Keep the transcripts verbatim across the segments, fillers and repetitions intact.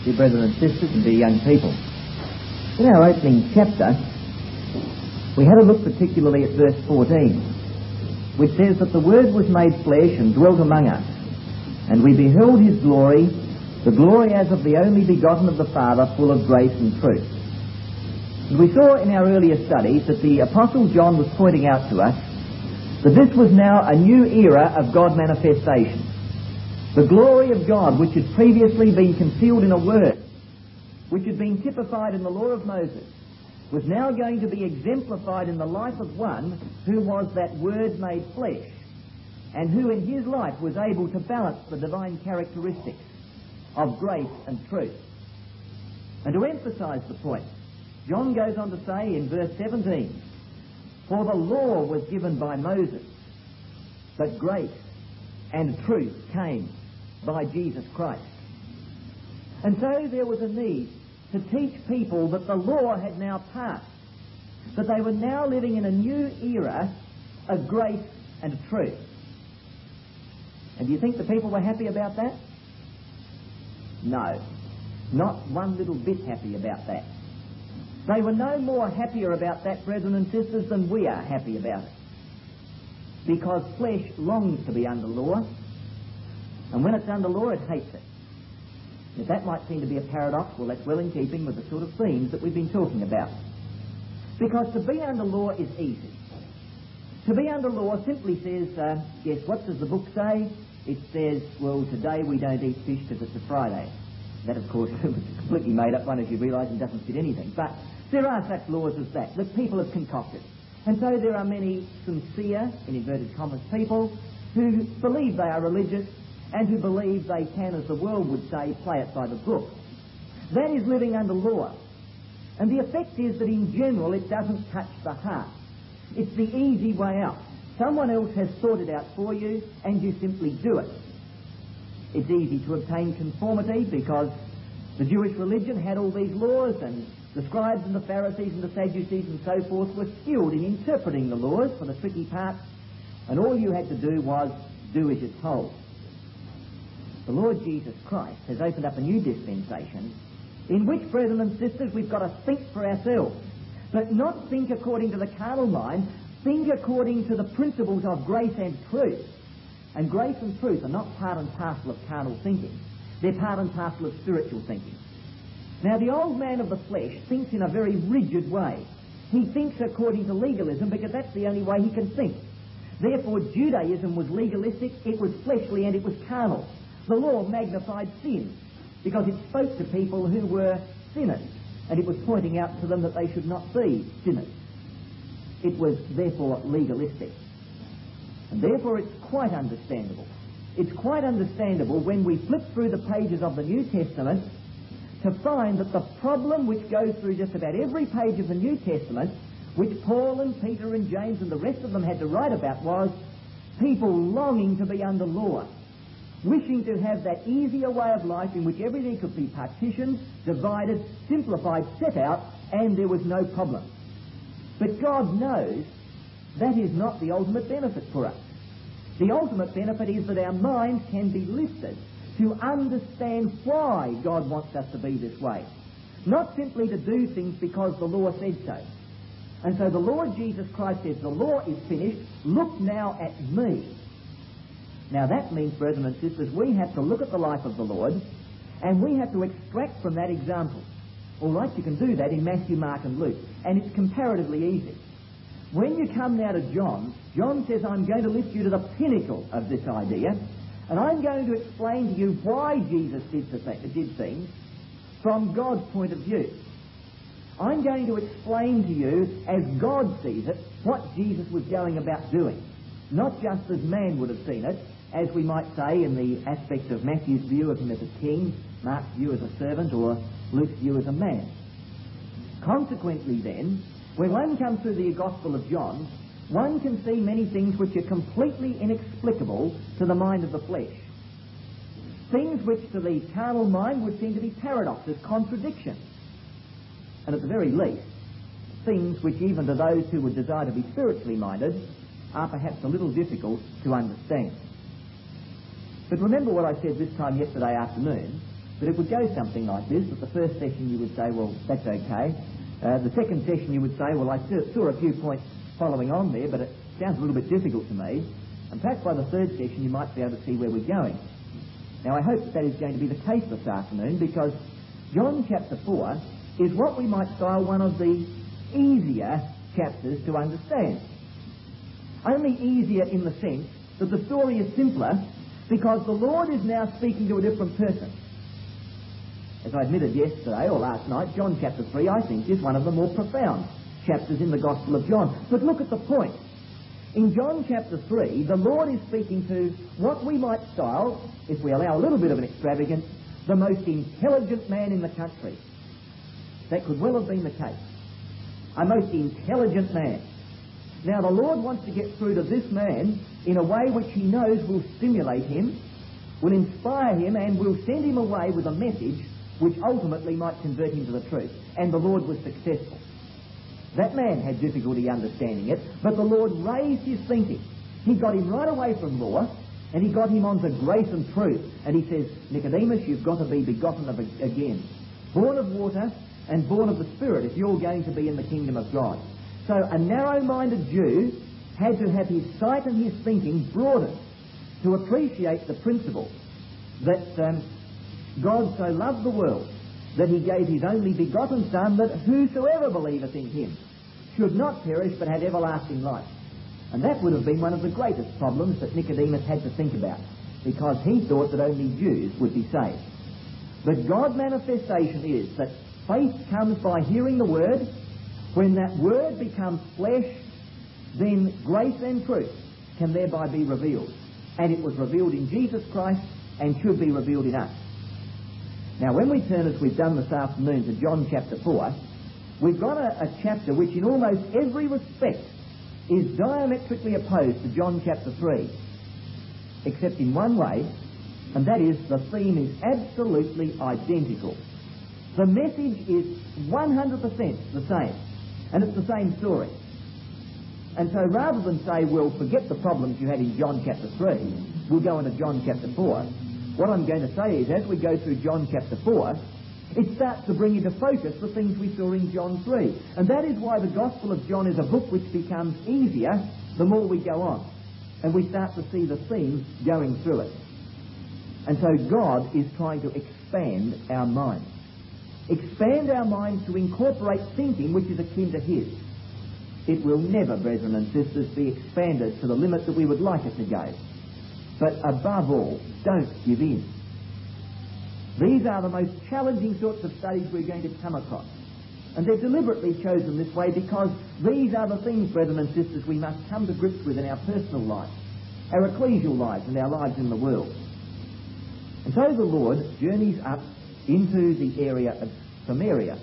dear brethren and sisters and dear young people. In our opening chapter, we had a look particularly at verse fourteen, which says that the Word was made flesh and dwelt among us, and we beheld his glory, the glory as of the only begotten of the Father, full of grace and truth. And we saw in our earlier studies that the Apostle John was pointing out to us that this was now a new era of God manifestation. The glory of God, which had previously been concealed in a word, which had been typified in the law of Moses, was now going to be exemplified in the life of one who was that Word made flesh, and who in his life was able to balance the divine characteristics of grace and truth. And to emphasise the point, John goes on to say in verse seventeen, "For the law was given by Moses, but grace and truth came by Jesus Christ." And so there was a need to teach people that the law had now passed, that they were now living in a new era of grace and truth. And do you think the people were happy about that? No, not one little bit happy about that. They were no more happier about that, brethren and sisters, than we are happy about it. Because flesh longs to be under law, and when it's under law, it hates it. If that might seem to be a paradox, well, that's well in keeping with the sort of themes that we've been talking about. Because to be under law is easy. To be under law simply says, uh, yes, what does the book say? It says, well, today we don't eat fish because it's a Friday. That, of course, is a completely made up one, as you realise, and doesn't fit anything. But there are such laws as that, that people have concocted. And so there are many sincere, in inverted commas, people who believe they are religious, and who believe they can, as the world would say, play it by the book. That is living under law. And the effect is that in general it doesn't touch the heart. It's the easy way out. Someone else has sorted out for you, and you simply do it. It's easy to obtain conformity because the Jewish religion had all these laws, and the scribes and the Pharisees and the Sadducees and so forth were skilled in interpreting the laws for the tricky parts, and all you had to do was do as you're told. The Lord Jesus Christ has opened up a new dispensation in which, brethren and sisters, we've got to think for ourselves, but not think according to the carnal mind, think according to the principles of grace and truth. And grace and truth are not part and parcel of carnal thinking. They're part and parcel of spiritual thinking. Now, the old man of the flesh thinks in a very rigid way. He thinks according to legalism because that's the only way he can think. Therefore, Judaism was legalistic, it was fleshly, and it was carnal. The law magnified sin because it spoke to people who were sinners, and it was pointing out to them that they should not be sinners. It was therefore legalistic. And therefore it's quite understandable. It's quite understandable when we flip through the pages of the New Testament to find that the problem which goes through just about every page of the New Testament, which Paul and Peter and James and the rest of them had to write about, was people longing to be under law, wishing to have that easier way of life in which everything could be partitioned, divided, simplified, set out, and there was no problem. But God knows that is not the ultimate benefit for us. The ultimate benefit is that our minds can be lifted to understand why God wants us to be this way, not simply to do things because the law said so. And so the Lord Jesus Christ says, the law is finished, look now at me. Now that means, brethren and sisters, we have to look at the life of the Lord, and we have to extract from that example. All right, you can do that in Matthew, Mark and Luke, and it's comparatively easy. When you come now to John, John says, I'm going to lift you to the pinnacle of this idea, and I'm going to explain to you why Jesus did, the th- did things from God's point of view. I'm going to explain to you, as God sees it, what Jesus was going about doing, not just as man would have seen it, as we might say in the aspect of Matthew's view of him as a king, Mark's view as a servant, or Luke's view as a man. Consequently then, when one comes through the Gospel of John, one can see many things which are completely inexplicable to the mind of the flesh. Things which to the carnal mind would seem to be paradoxes, contradictions. And at the very least, things which even to those who would desire to be spiritually minded are perhaps a little difficult to understand. But remember what I said this time yesterday afternoon, But it would go something like this. At the first session you would say, well, that's okay. Uh, the second session you would say, well, I saw a few points following on there, but it sounds a little bit difficult to me. And perhaps by the third session you might be able to see where we're going. Now I hope that, that is going to be the case this afternoon, because John chapter four is what we might style one of the easier chapters to understand. Only easier in the sense that the story is simpler because the Lord is now speaking to a different person. As I admitted yesterday or last night, John chapter three, I think, is one of the more profound chapters in the Gospel of John. But look at the point. In John chapter three, the Lord is speaking to what we might style, if we allow a little bit of an extravagance, the most intelligent man in the country. That could well have been the case. A most intelligent man. Now the Lord wants to get through to this man in a way which he knows will stimulate him, will inspire him, and will send him away with a message which ultimately might convert him to the truth. And the Lord was successful. That man had difficulty understanding it, but the Lord raised his thinking. He got him right away from law, and he got him onto grace and truth. And he says, Nicodemus, you've got to be begotten of again. Born of water and born of the Spirit if you're going to be in the kingdom of God. So a narrow-minded Jew had to have his sight and his thinking broadened to appreciate the principle that um, God so loved the world that he gave his only begotten Son, that whosoever believeth in him should not perish but have everlasting life. And that would have been one of the greatest problems that Nicodemus had to think about, because he thought that only Jews would be saved. But God's manifestation is that faith comes by hearing the Word. When that Word becomes flesh, then grace and truth can thereby be revealed. And it was revealed in Jesus Christ and should be revealed in us. Now, when we turn, as we've done this afternoon, to John chapter four, we've got a, a chapter which in almost every respect is diametrically opposed to John chapter three, except in one way, and that is the theme is absolutely identical. The message is one hundred percent the same, and it's the same story. And so rather than say, well, forget the problems you had in John chapter three, we'll go into John chapter four, what I'm going to say is, as we go through John chapter four, it starts to bring into focus the things we saw in John three. And that is why the Gospel of John is a book which becomes easier the more we go on. And we start to see the themes going through it. And so God is trying to expand our minds. Expand our minds to incorporate thinking which is akin to His. It will never, brethren and sisters, be expanded to the limit that we would like it to go. But above all, don't give in. These are the most challenging sorts of studies we're going to come across. And they're deliberately chosen this way because these are the things, brethren and sisters, we must come to grips with in our personal life, our ecclesial lives and our lives in the world. And so the Lord journeys up into the area of Samaria.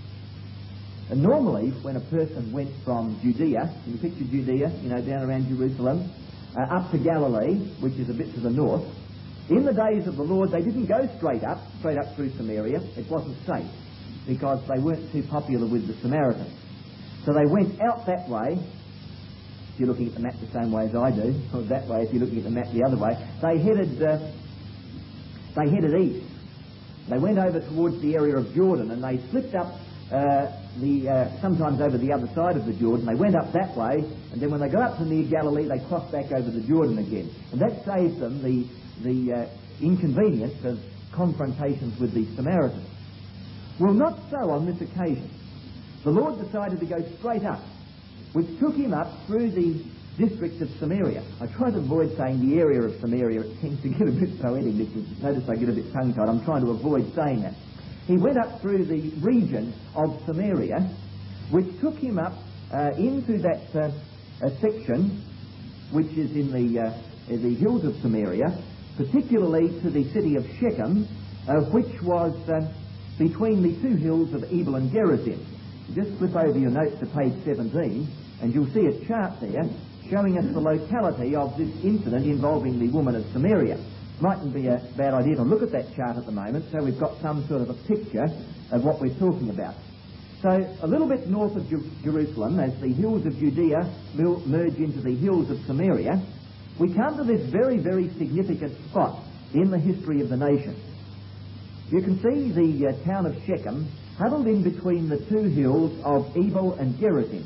And normally, when a person went from Judea, can you picture Judea, you know, down around Jerusalem, uh, up to Galilee, which is a bit to the north, in the days of the Lord, they didn't go straight up, straight up through Samaria. It wasn't safe, because they weren't too popular with the Samaritans. So they went out that way. If you're looking at the map the same way as I do, or that way if you're looking at the map the other way, they headed, uh, they headed east. They went over towards the area of Jordan, and they slipped up uh, the uh, sometimes over the other side of the Jordan. They went up that way, and then when they got up to near Galilee, they crossed back over the Jordan again. And that saved them the, the uh, inconvenience of confrontations with the Samaritans. Well, not so on this occasion. The Lord decided to go straight up, which took him up through the district of Samaria. I try to avoid saying the area of Samaria. It tends to get a bit poetic. Notice I get a bit tongue-tied. I'm trying to avoid saying that. He went up through the region of Samaria, which took him up uh, into that uh, uh, section, which is in the, uh, the hills of Samaria, particularly to the city of Shechem, uh, which was uh, between the two hills of Ebal and Gerizim. Just flip over your notes to page seventeen, and you'll see a chart there showing us the locality of this incident involving the woman of Samaria. Mightn't be a bad idea to look at that chart at the moment, so we've got some sort of a picture of what we're talking about. So a little bit north of Jer- Jerusalem, as the hills of Judea merge into the hills of Samaria, we come to this very, very significant spot in the history of the nation. You can see the uh, town of Shechem huddled in between the two hills of Ebal and Gerizim.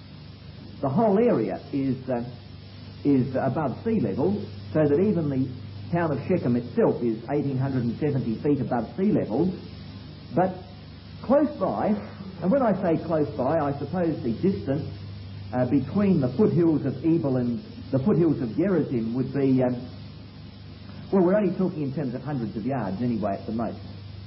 The whole area is uh, is above sea level, so that even the town of Shechem itself is one thousand eight hundred seventy feet above sea level. But close by, and when I say close by, I suppose the distance uh, between the foothills of Ebal and the foothills of Gerizim would be, um, well, we're only talking in terms of hundreds of yards anyway at the most.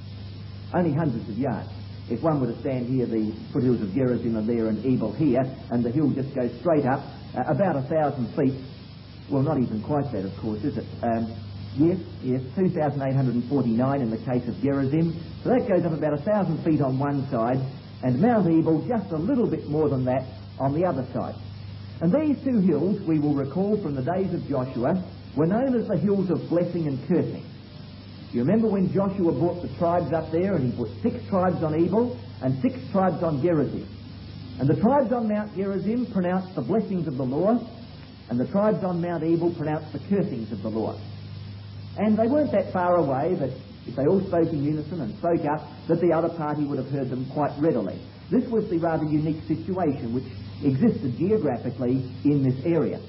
Only hundreds of yards. If one were to stand here, the foothills of Gerizim are there and Ebal here, and the hill just goes straight up, uh, about a thousand feet. Well, not even quite that, of course, is it? Um, yes, yes, two thousand eight hundred forty-nine in the case of Gerizim. So that goes up about a thousand feet on one side, and Mount Ebal just a little bit more than that on the other side. And these two hills, we will recall from the days of Joshua, were known as the hills of blessing and cursing. You remember when Joshua brought the tribes up there, and he put six tribes on Ebal and six tribes on Gerizim. And the tribes on Mount Gerizim pronounced the blessings of the Lord, and the tribes on Mount Ebal pronounced the cursings of the Lord. And they weren't that far away, but if they all spoke in unison and spoke up, that the other party would have heard them quite readily. This was the rather unique situation which existed geographically in this area.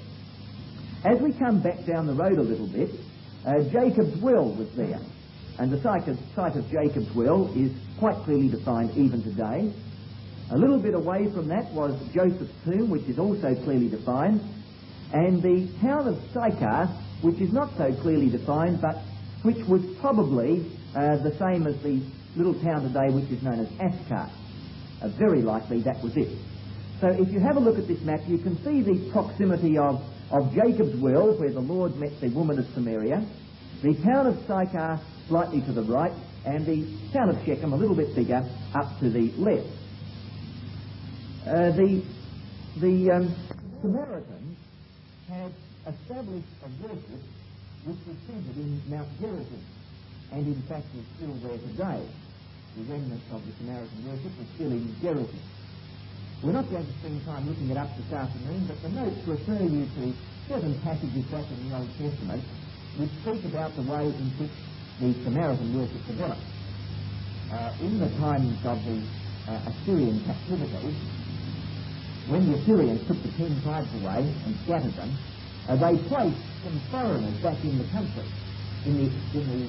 As we come back down the road a little bit, uh, Jacob's well was there. And the site of, site of Jacob's well is quite clearly defined even today. A little bit away from that was Joseph's tomb, which is also clearly defined. And the town of Sychar, which is not so clearly defined, but which was probably uh, the same as the little town today which is known as Ascot. Uh, very likely that was it. So if you have a look at this map, you can see the proximity of, of Jacob's well, where the Lord met the woman of Samaria, the town of Sychar slightly to the right, and the town of Shechem a little bit bigger up to the left. Uh, the the um, Samaritans had established a worship which was centred in Mount Gerizim, and in fact is still there today. The remnants of the Samaritan worship are still in Gerizim. We're not going to spend time looking it up this afternoon, but the notes refer you to certain passages back in the Old Testament which speak about the way in which the Samaritan worship developed. Uh, in the times of the uh, Assyrian captivity, when the Assyrians took the ten tribes away and scattered them, uh, they placed some foreigners back in the country, in the, in the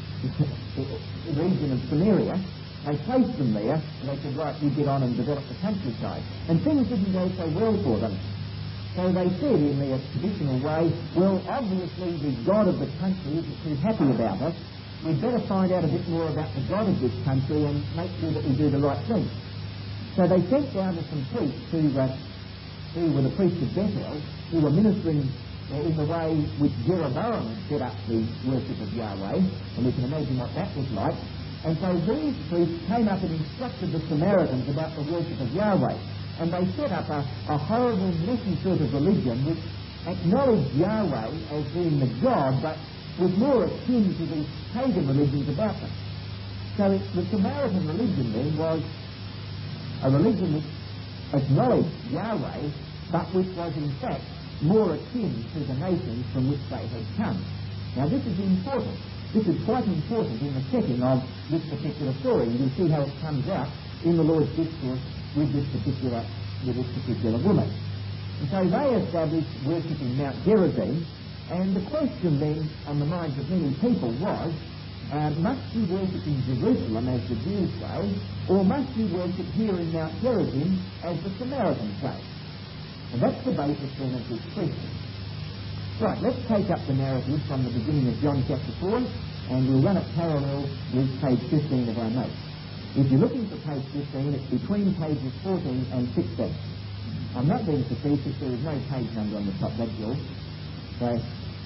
uh, region of Samaria. They placed them there, and they said, right, you get on and develop the countryside. And things didn't go so well for them. So they said in their traditional way, well, obviously the God of the country isn't too happy about us. We'd better find out a bit more about the God of this country and make sure that we do the right thing. So they sent down to some priests who, uh, who were the priests of Bethel, who were ministering uh, in the way which Jeroboam had set up the worship of Yahweh, and we can imagine what that was like. And so these priests came up and instructed the Samaritans about the worship of Yahweh. And they set up a, a horrible, messy sort of religion which acknowledged Yahweh as being the God, but was more akin to the pagan religions about them. So it, the Samaritan religion then was a religion which acknowledged Yahweh, but which was in fact more akin to the nations from which they had come. Now this is important. This is quite important in the setting of this particular story, and you'll see how it comes out in the Lord's discourse with this particular, with this particular woman. And so they established worship in Mount Gerizim, and the question then on the minds of many people was, uh, must you worship in Jerusalem as the Jews say, or must you worship here in Mount Gerizim as the Samaritans say? And that's the basis then of this question. Right, let's take up the narrative from the beginning of John chapter four, and we'll run it parallel with page fifteen of our notes. If you're looking for page fifteen, it's between pages fourteen and sixteen. I'm not being facetious, there is no page number on the top, that's yours. So,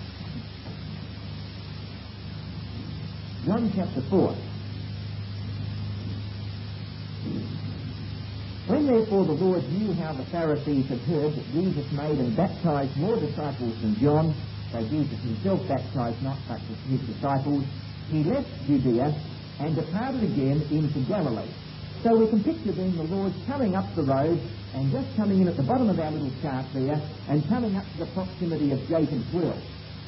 John chapter four. When therefore the Lord knew how the Pharisees had heard that Jesus made and baptized more disciples than John, so Jesus himself baptized not but his disciples, he left Judea and departed again into Galilee. So we can picture then the Lord coming up the road and just coming in at the bottom of our little chart there and coming up to the proximity of Jacob's well.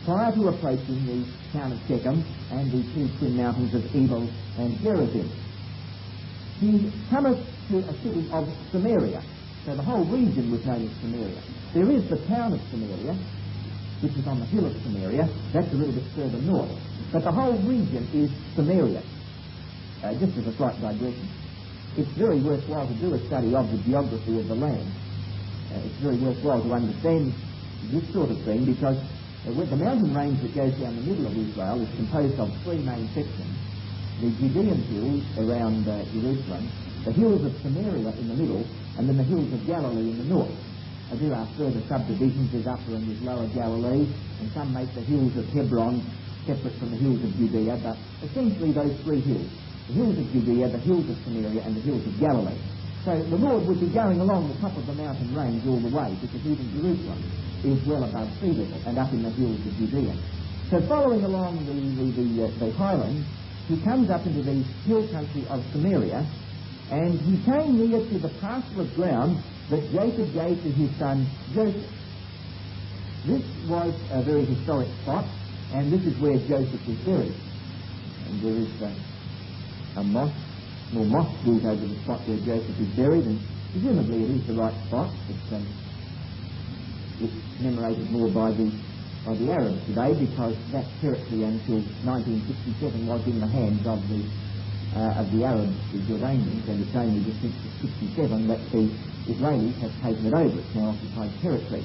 prior to approaching the town of Shechem and the two twin mountains of Ebal and Gerizim. He cometh to a city of Samaria. So the whole region was known as Samaria. There is the town of Samaria, which is on the hill of Samaria. That's a little bit further north. But the whole region is Samaria. Uh, just as a slight digression, it's very worthwhile to do a study of the geography of the land. Uh, it's very worthwhile to understand this sort of thing because uh, with the mountain range that goes down the middle of Israel is composed of three main sections. The Judean hills around uh, Jerusalem, the hills of Samaria in the middle, and then the hills of Galilee in the north. Uh, there are further subdivisions. There's upper and there's lower Galilee, and some make the hills of Hebron separate from the hills of Judea, but essentially those three hills. The hills of Judea, the hills of Samaria, and the hills of Galilee. So the Lord would be going along the top of the mountain range all the way, because even Jerusalem is well above sea level and up in the hills of Judea. So following along the, the, the, uh, the highlands, he comes up into the hill country of Samaria, and he came near to the parcel of ground that Jacob gave to his son Joseph. This was a very historic spot, and this is where Joseph was buried. And there is uh, a mosque, small mosque built over the spot where Joseph is buried, and presumably it is the right spot. It's, um, it's commemorated more by the by the Arabs today because that territory until nineteen sixty-seven was in the hands of the uh, of the Arabs, the Jordanians, and it's only just since sixty-seven that the Israelis have taken it over. It's now occupied territory.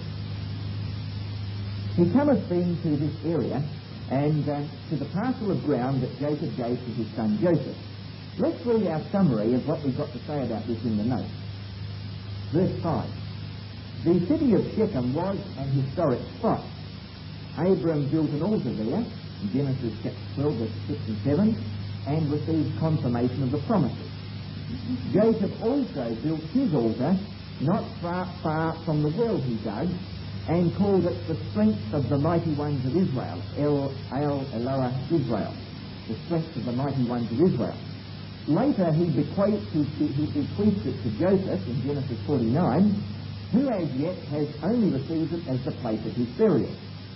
He cometh then to this area and uh, to the parcel of ground that Jacob gave to his son Joseph. Let's read our summary of what we've got to say about this in the notes. Verse five. The city of Shechem was an historic spot. Abram built an altar there, in Genesis chapter twelve, verse six and seven, and received confirmation of the promises. Jacob also built his altar not far, far from the well he dug, and called it the strength of the mighty ones of Israel, El El Eloah Israel, the strength of the mighty ones of Israel. Later he bequeathed, he, he bequeathed it to Joseph in Genesis forty-nine, who as yet has only received it as the place of his burial.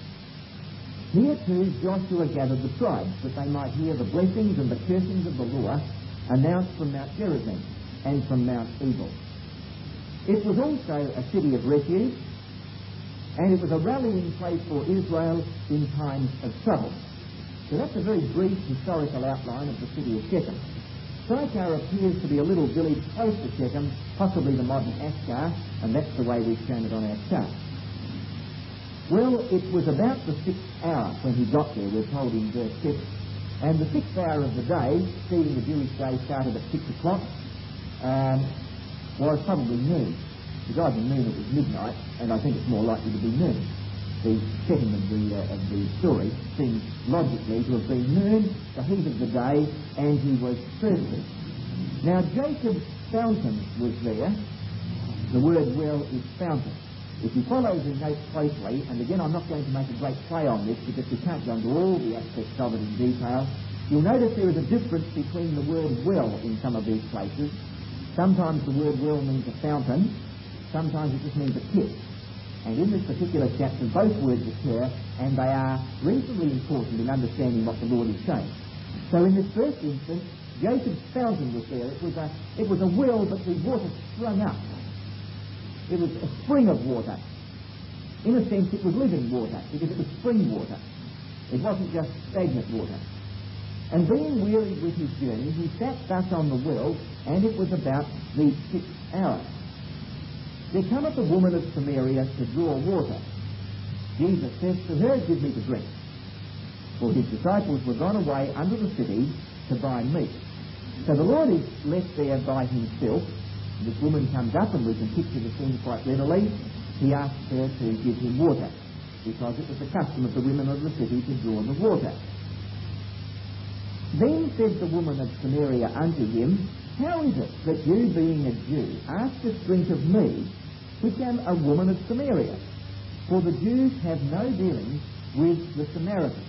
Here too Joshua gathered the tribes, that they might hear the blessings and the cursings of the law announced from Mount Gerizim and from Mount Ebal. It was also a city of refuge, and it was a rallying place for Israel in times of trouble. So that's a very brief historical outline of the city of Shechem. Sychar appears to be a little village close to Shechem, possibly the modern Ashkar, and that's the way we've shown it on our chart. Well, it was about the sixth hour when he got there, we're told in verse six. And the sixth hour of the day, seeing the Jewish day started at six o'clock, um, was probably noon. Because in noon it was midnight, and I think it's more likely to be noon. The setting of the, uh, of the story seems logically to have been noon, the heat of the day, and he was thirsty. Now Jacob's fountain was there. The word well is fountain. If you follow the notes closely, and again I'm not going to make a great play on this because we can't go into all the aspects of it in detail, you'll notice there is a difference between the word well in some of these places. Sometimes the word well means a fountain, sometimes it just means a pit. And in this particular chapter, both words occur, and they are reasonably important in understanding what the Lord is saying. So in this first instance, Jacob's fountain was there. It was a, it was a well, but the water sprung up. It was a spring of water. In a sense, it was living water, because it was spring water. It wasn't just stagnant water. And being wearied with his journey, he sat thus on the well, and it was about the sixth hour. There cometh a woman of Samaria to draw water. Jesus says to her, give me to drink. For his disciples were gone away under the city to buy meat. So the Lord is left there by himself. This woman comes up, and we can picture the scene quite readily. He asks her to give him water, because it was the custom of the women of the city to draw the water. Then said the woman of Samaria unto him, how is it that you, being a Jew, askest drink of me, which am a woman of Samaria? For the Jews have no dealings with the Samaritans.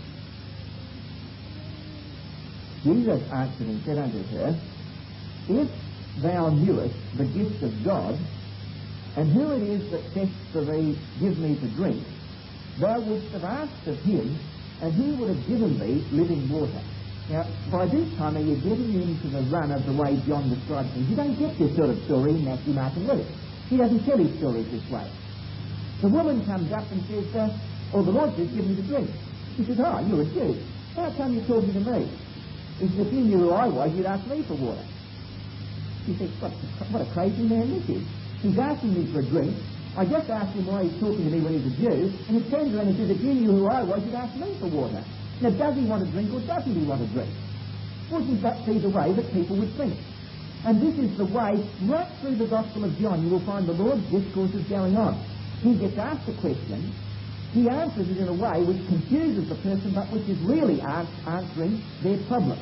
Jesus answered and said unto her, if thou knewest the gift of God, and who it is that saith to thee, give me to drink, thou wouldst have asked of him, and he would have given thee living water. Now, by this time, you're getting into the run of the way John describes things. You don't get this sort of story in Matthew, Mark and Luke. He doesn't tell his stories this way. The woman comes up and says, uh, or the Lord says, give me to drink. He says, oh, you're a Jew. How come you're talking to me? He says, if you knew who I was, you'd ask me for water. He says, what, what a crazy man this is. He's asking me for a drink. I just asked him why he's talking to me when he's a Jew, and he turns around and says, if you knew who I was, you'd ask me for water. Now, does he want a drink or doesn't he want a drink? Wouldn't that be the way that people would think? And this is the way, right through the Gospel of John, you will find the Lord's discourses going on. He gets asked a question, he answers it in a way which confuses the person, but which is really answering their problem.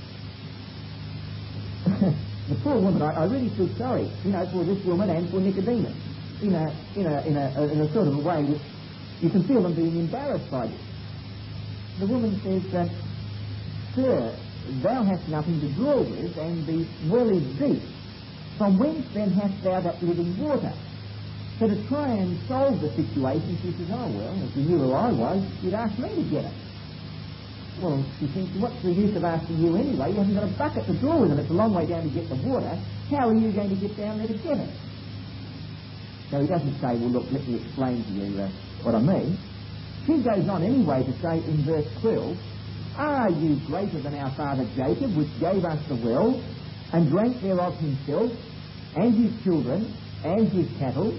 The poor woman, I, I really feel sorry, you know, for this woman and for Nicodemus, in a, in a, in a, in a sort of a way which you can feel them being embarrassed by this. The woman says, uh, Sir, thou hast nothing to draw with, and the well is deep. From whence then hast thou that living water? So to try and solve the situation, she says, oh, well, if you knew who I was, you'd ask me to get it. Well, she thinks, what's the use of asking you anyway? You haven't got a bucket to draw with, and it's a long way down to get the water. How are you going to get down there to get it? So he doesn't say, well, look, let me explain to you uh, what I mean. She goes on anyway to say in verse twelve, are you greater than our father Jacob, which gave us the well, and drank thereof himself, and his children, and his cattle?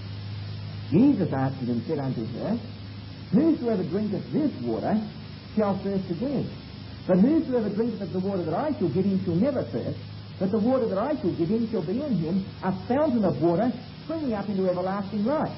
Jesus answered and said unto her, whosoever drinketh this water shall thirst again. But whosoever drinketh of the water that I shall give him shall never thirst, but the water that I shall give him shall be in him a fountain of water springing up into everlasting life.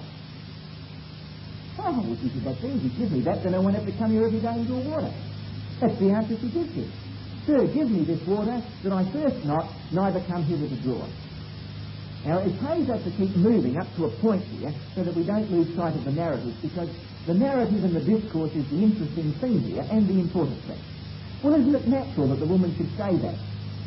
Oh, well, she said, that's easy. Give me that, then I won't have to come here every day and draw water. That's the answer she gives him. Sir, give me this water, that I thirst not, neither come hither to draw. Now, it pays us to keep moving up to a point here so that we don't lose sight of the narrative, because the narrative and the discourse is the interesting thing here and the important thing. Well, isn't it natural that the woman should say that?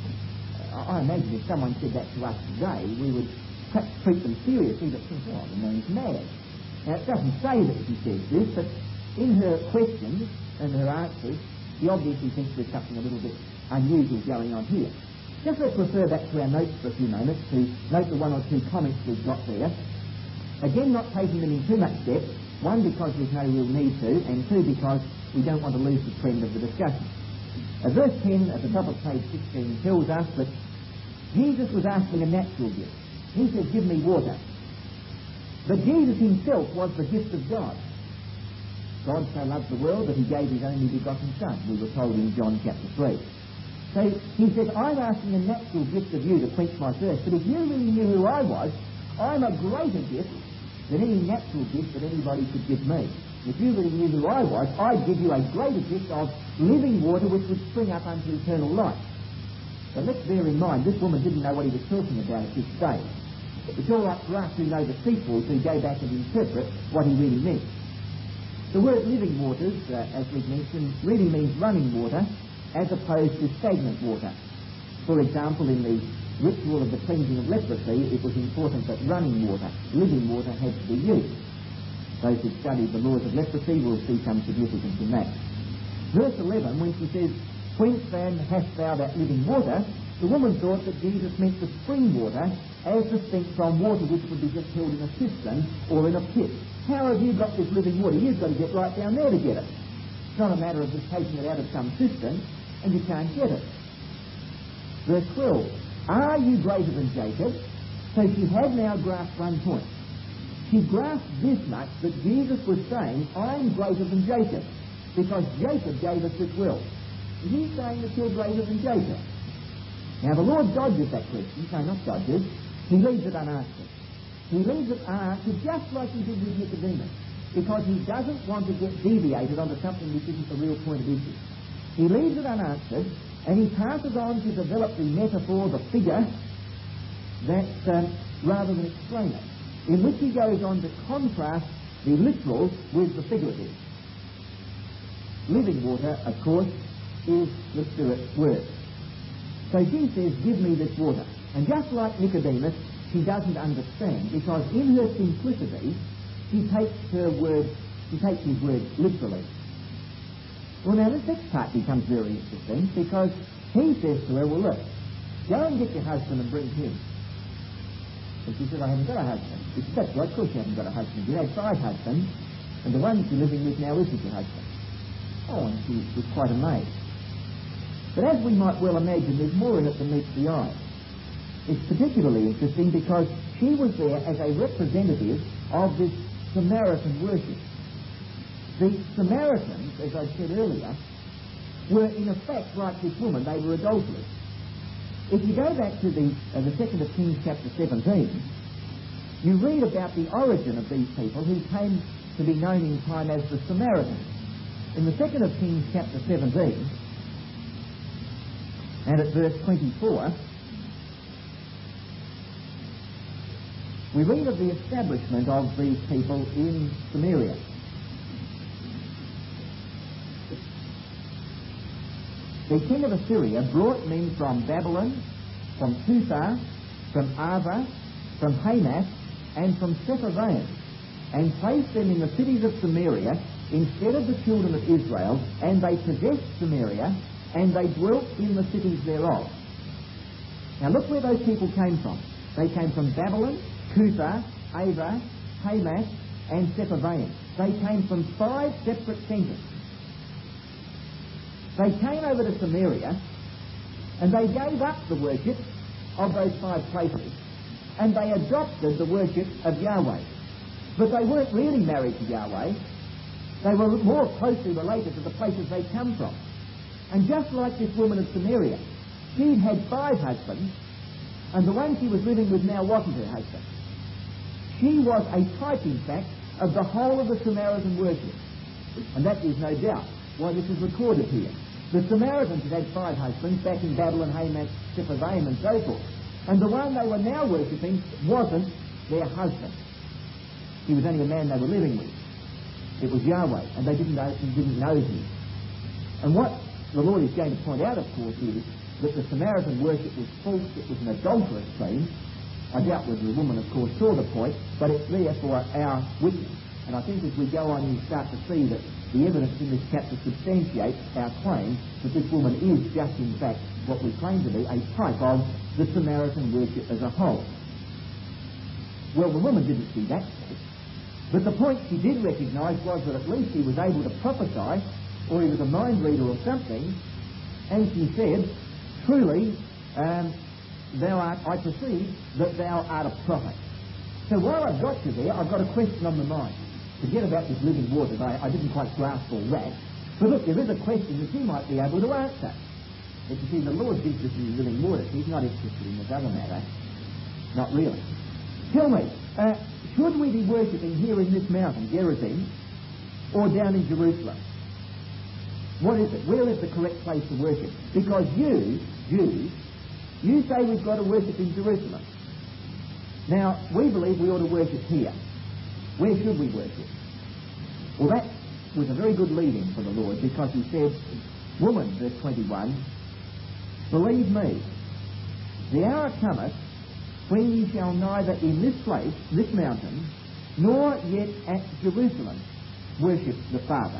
I imagine if someone said that to us today, we would perhaps treat them seriously, but think, oh, the man's mad. Now, it doesn't say that she says this, but in her questions and her answers, she obviously thinks there's something a little bit unusual going on here. Just let's refer back to our notes for a few moments to note the one or two comments we've got there. Again, not taking them in too much depth, one, because there's no real need to, and two, because we don't want to lose the trend of the discussion. Uh, verse ten at the top of page sixteen tells us that Jesus was asking a natural gift. He said, give me water. But Jesus himself was the gift of God. God so loved the world that he gave his only begotten Son, we were told in John chapter three. So he says, I'm asking a natural gift of you to quench my thirst, but if you really knew who I was, I'm a greater gift than any natural gift that anybody could give me. If you really knew who I was, I'd give you a greater gift of living water which would spring up unto eternal life. But let's bear in mind, this woman didn't know what he was talking about at this stage. It's all right for us who know the sequel to go back and interpret what he really meant. The word living waters, uh, as we've mentioned, really means running water as opposed to stagnant water. For example, in the ritual of the cleansing of leprosy, it was important that running water, living water, had to be used. Those who studied the laws of leprosy will see some significance in that. Verse eleven, when she says, whence then hast thou that living water? The woman thought that Jesus meant the spring water as distinct from water which would be just held in a cistern or in a pit. How have you got this living water? You've got to get right down there to get it. It's not a matter of just taking it out of some cistern and you can't get it. Verse twelve, are you greater than Jacob? So she had now grasped one point. She grasped this much, that Jesus was saying, I'm greater than Jacob, because Jacob gave us this will. Is he saying that you're greater than Jacob? Now the Lord dodges that question. No, not dodges. He leaves it unanswered. He leaves it unanswered just like he did with Nicodemus, because he doesn't want to get deviated onto something which isn't the real point of issue. He leaves it unanswered, and he passes on to develop the metaphor, the figure, that um, rather than explain it, in which he goes on to contrast the literal with the figurative. Living water, of course, is the Spirit's word. So she says, give me this water. And just like Nicodemus, she doesn't understand, because in her simplicity, she takes her word He takes his word literally. Well, now this next part becomes very interesting because he says to her, well, look, go and get your husband and bring him. And she said, I haven't got a husband. He said, that's right, of course you haven't got a husband. You had five husbands, and the one you're living with now isn't your husband. Oh, and she was quite amazed. But as we might well imagine, there's more in it than meets the eye. It's particularly interesting because she was there as a representative of this Samaritan worship. The Samaritans, as I said earlier, were in effect like this woman. They were adulterers. If you go back to the, uh, the second of Kings chapter seventeen, you read about the origin of these people who came to be known in time as the Samaritans. In the second of Kings chapter seventeen, and at verse twenty-four, we read of the establishment of these people in Samaria. The king of Assyria brought men from Babylon, from Cutha, from Ava, from Hamath, and from Sepharvaim, and placed them in the cities of Samaria instead of the children of Israel, and they possessed Samaria, and they dwelt in the cities thereof. Now look where those people came from. They came from Babylon, Cutha, Ava, Hamath, and Sepharvaim. They came from five separate centres. They came over to Samaria, and they gave up the worship of those five places, and they adopted the worship of Yahweh. But they weren't really married to Yahweh. They were more closely related to the places they come from. And just like this woman of Samaria, she'd had five husbands, and the one she was living with now wasn't her husband. She was a type, in fact, of the whole of the Samaritan worship. And that is no doubt why this is recorded here. The Samaritans had had five husbands back in Babylon, Hamath, Sepharvaim, and so forth. And the one they were now worshipping wasn't their husband. He was only a man they were living with. It was Yahweh, and they didn't know, didn't know him. And what the Lord is going to point out, of course, is that the Samaritan worship was false. It was an adulterous thing. I doubt whether the woman, of course, saw the point, but it's there for our witness. And I think as we go on, you start to see that the evidence in this chapter substantiates our claim that this woman is just, in fact, what we claim to be a type of the Samaritan worship as a whole. Well, the woman didn't see that point, but the point she did recognise was that at least he was able to prophesy, or he was a mind reader or something, and she said, truly, um, thou art, I perceive that thou art a prophet. So while I've got you there, I've got a question on the mind. Forget about this living waters, I, I didn't quite grasp all that. But look, there is a question that you might be able to answer. But you see, the Lord's interested in living waters. He's not interested in this other matter. Not really. Tell me, uh, should we be worshipping here in this mountain, Gerizim, or down in Jerusalem? What is it? Where is the correct place to worship? Because you, Jews, you say we've got to worship in Jerusalem. Now, we believe we ought to worship here. Where should we worship? Well, that was a very good lead-in for the Lord, because he said, woman, verse twenty-one, believe me, the hour cometh when ye shall neither in this place, this mountain, nor yet at Jerusalem worship the Father.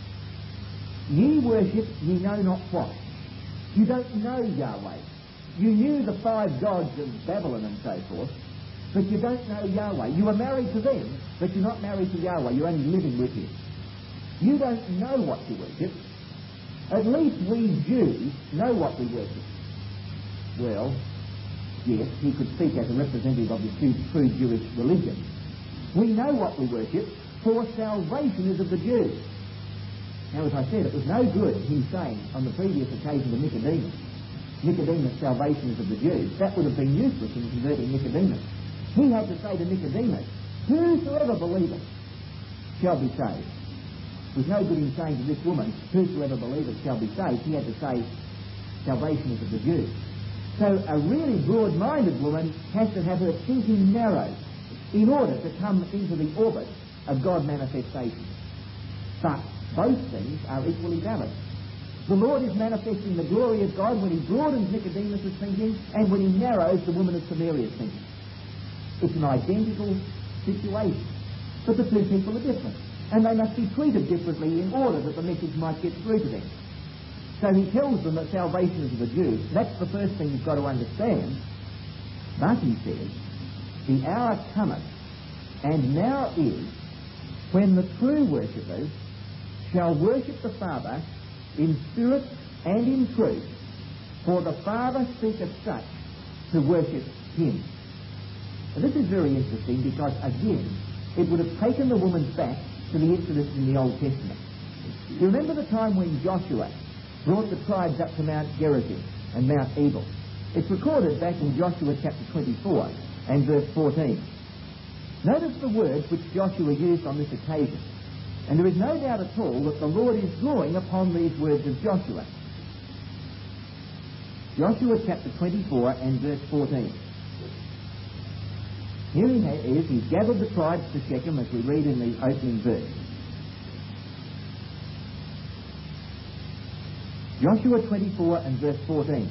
Ye worship ye know not what. You don't know Yahweh. You knew the five gods of Babylon and so forth, but you don't know Yahweh. You are married to them, but you're not married to Yahweh. You're only living with him. You don't know what you worship. At least we Jews know what we worship. Well, yes, he could speak as a representative of the true, true Jewish religion. We know what we worship, for salvation is of the Jews. Now, as I said, it was no good him saying on the previous occasion to Nicodemus, Nicodemus, salvation is of the Jews. That would have been useless in converting Nicodemus. He had to say to Nicodemus, whosoever believeth shall be saved. It was no good in saying to this woman, whosoever believeth shall be saved. He had to say, salvation is of the Jews. So a really broad-minded woman has to have her thinking narrow in order to come into the orbit of God manifestation. But both things are equally valid. The Lord is manifesting the glory of God when he broadens Nicodemus' thinking and when he narrows the woman of Samaria's thinking. It's an identical situation, but the two people are different. and they must be treated differently in order that the message might get through to them. So he tells them that salvation is of the Jews. That's the first thing you've got to understand. But he says, the hour cometh, and now is, when the true worshippers shall worship the Father in spirit and in truth, for the Father seeketh such to worship him. And this is very interesting because, again, it would have taken the woman back to the Exodus in the Old Testament. You remember the time when Joshua brought the tribes up to Mount Gerizim and Mount Ebal. It's recorded back in Joshua chapter twenty-four and verse fourteen. Notice the words which Joshua used on this occasion. And there is no doubt at all that the Lord is drawing upon these words of Joshua. Joshua chapter twenty-four and verse fourteen. Here he is, he's gathered the tribes to Shechem, as we read in the opening verse. Joshua twenty-four and verse fourteen.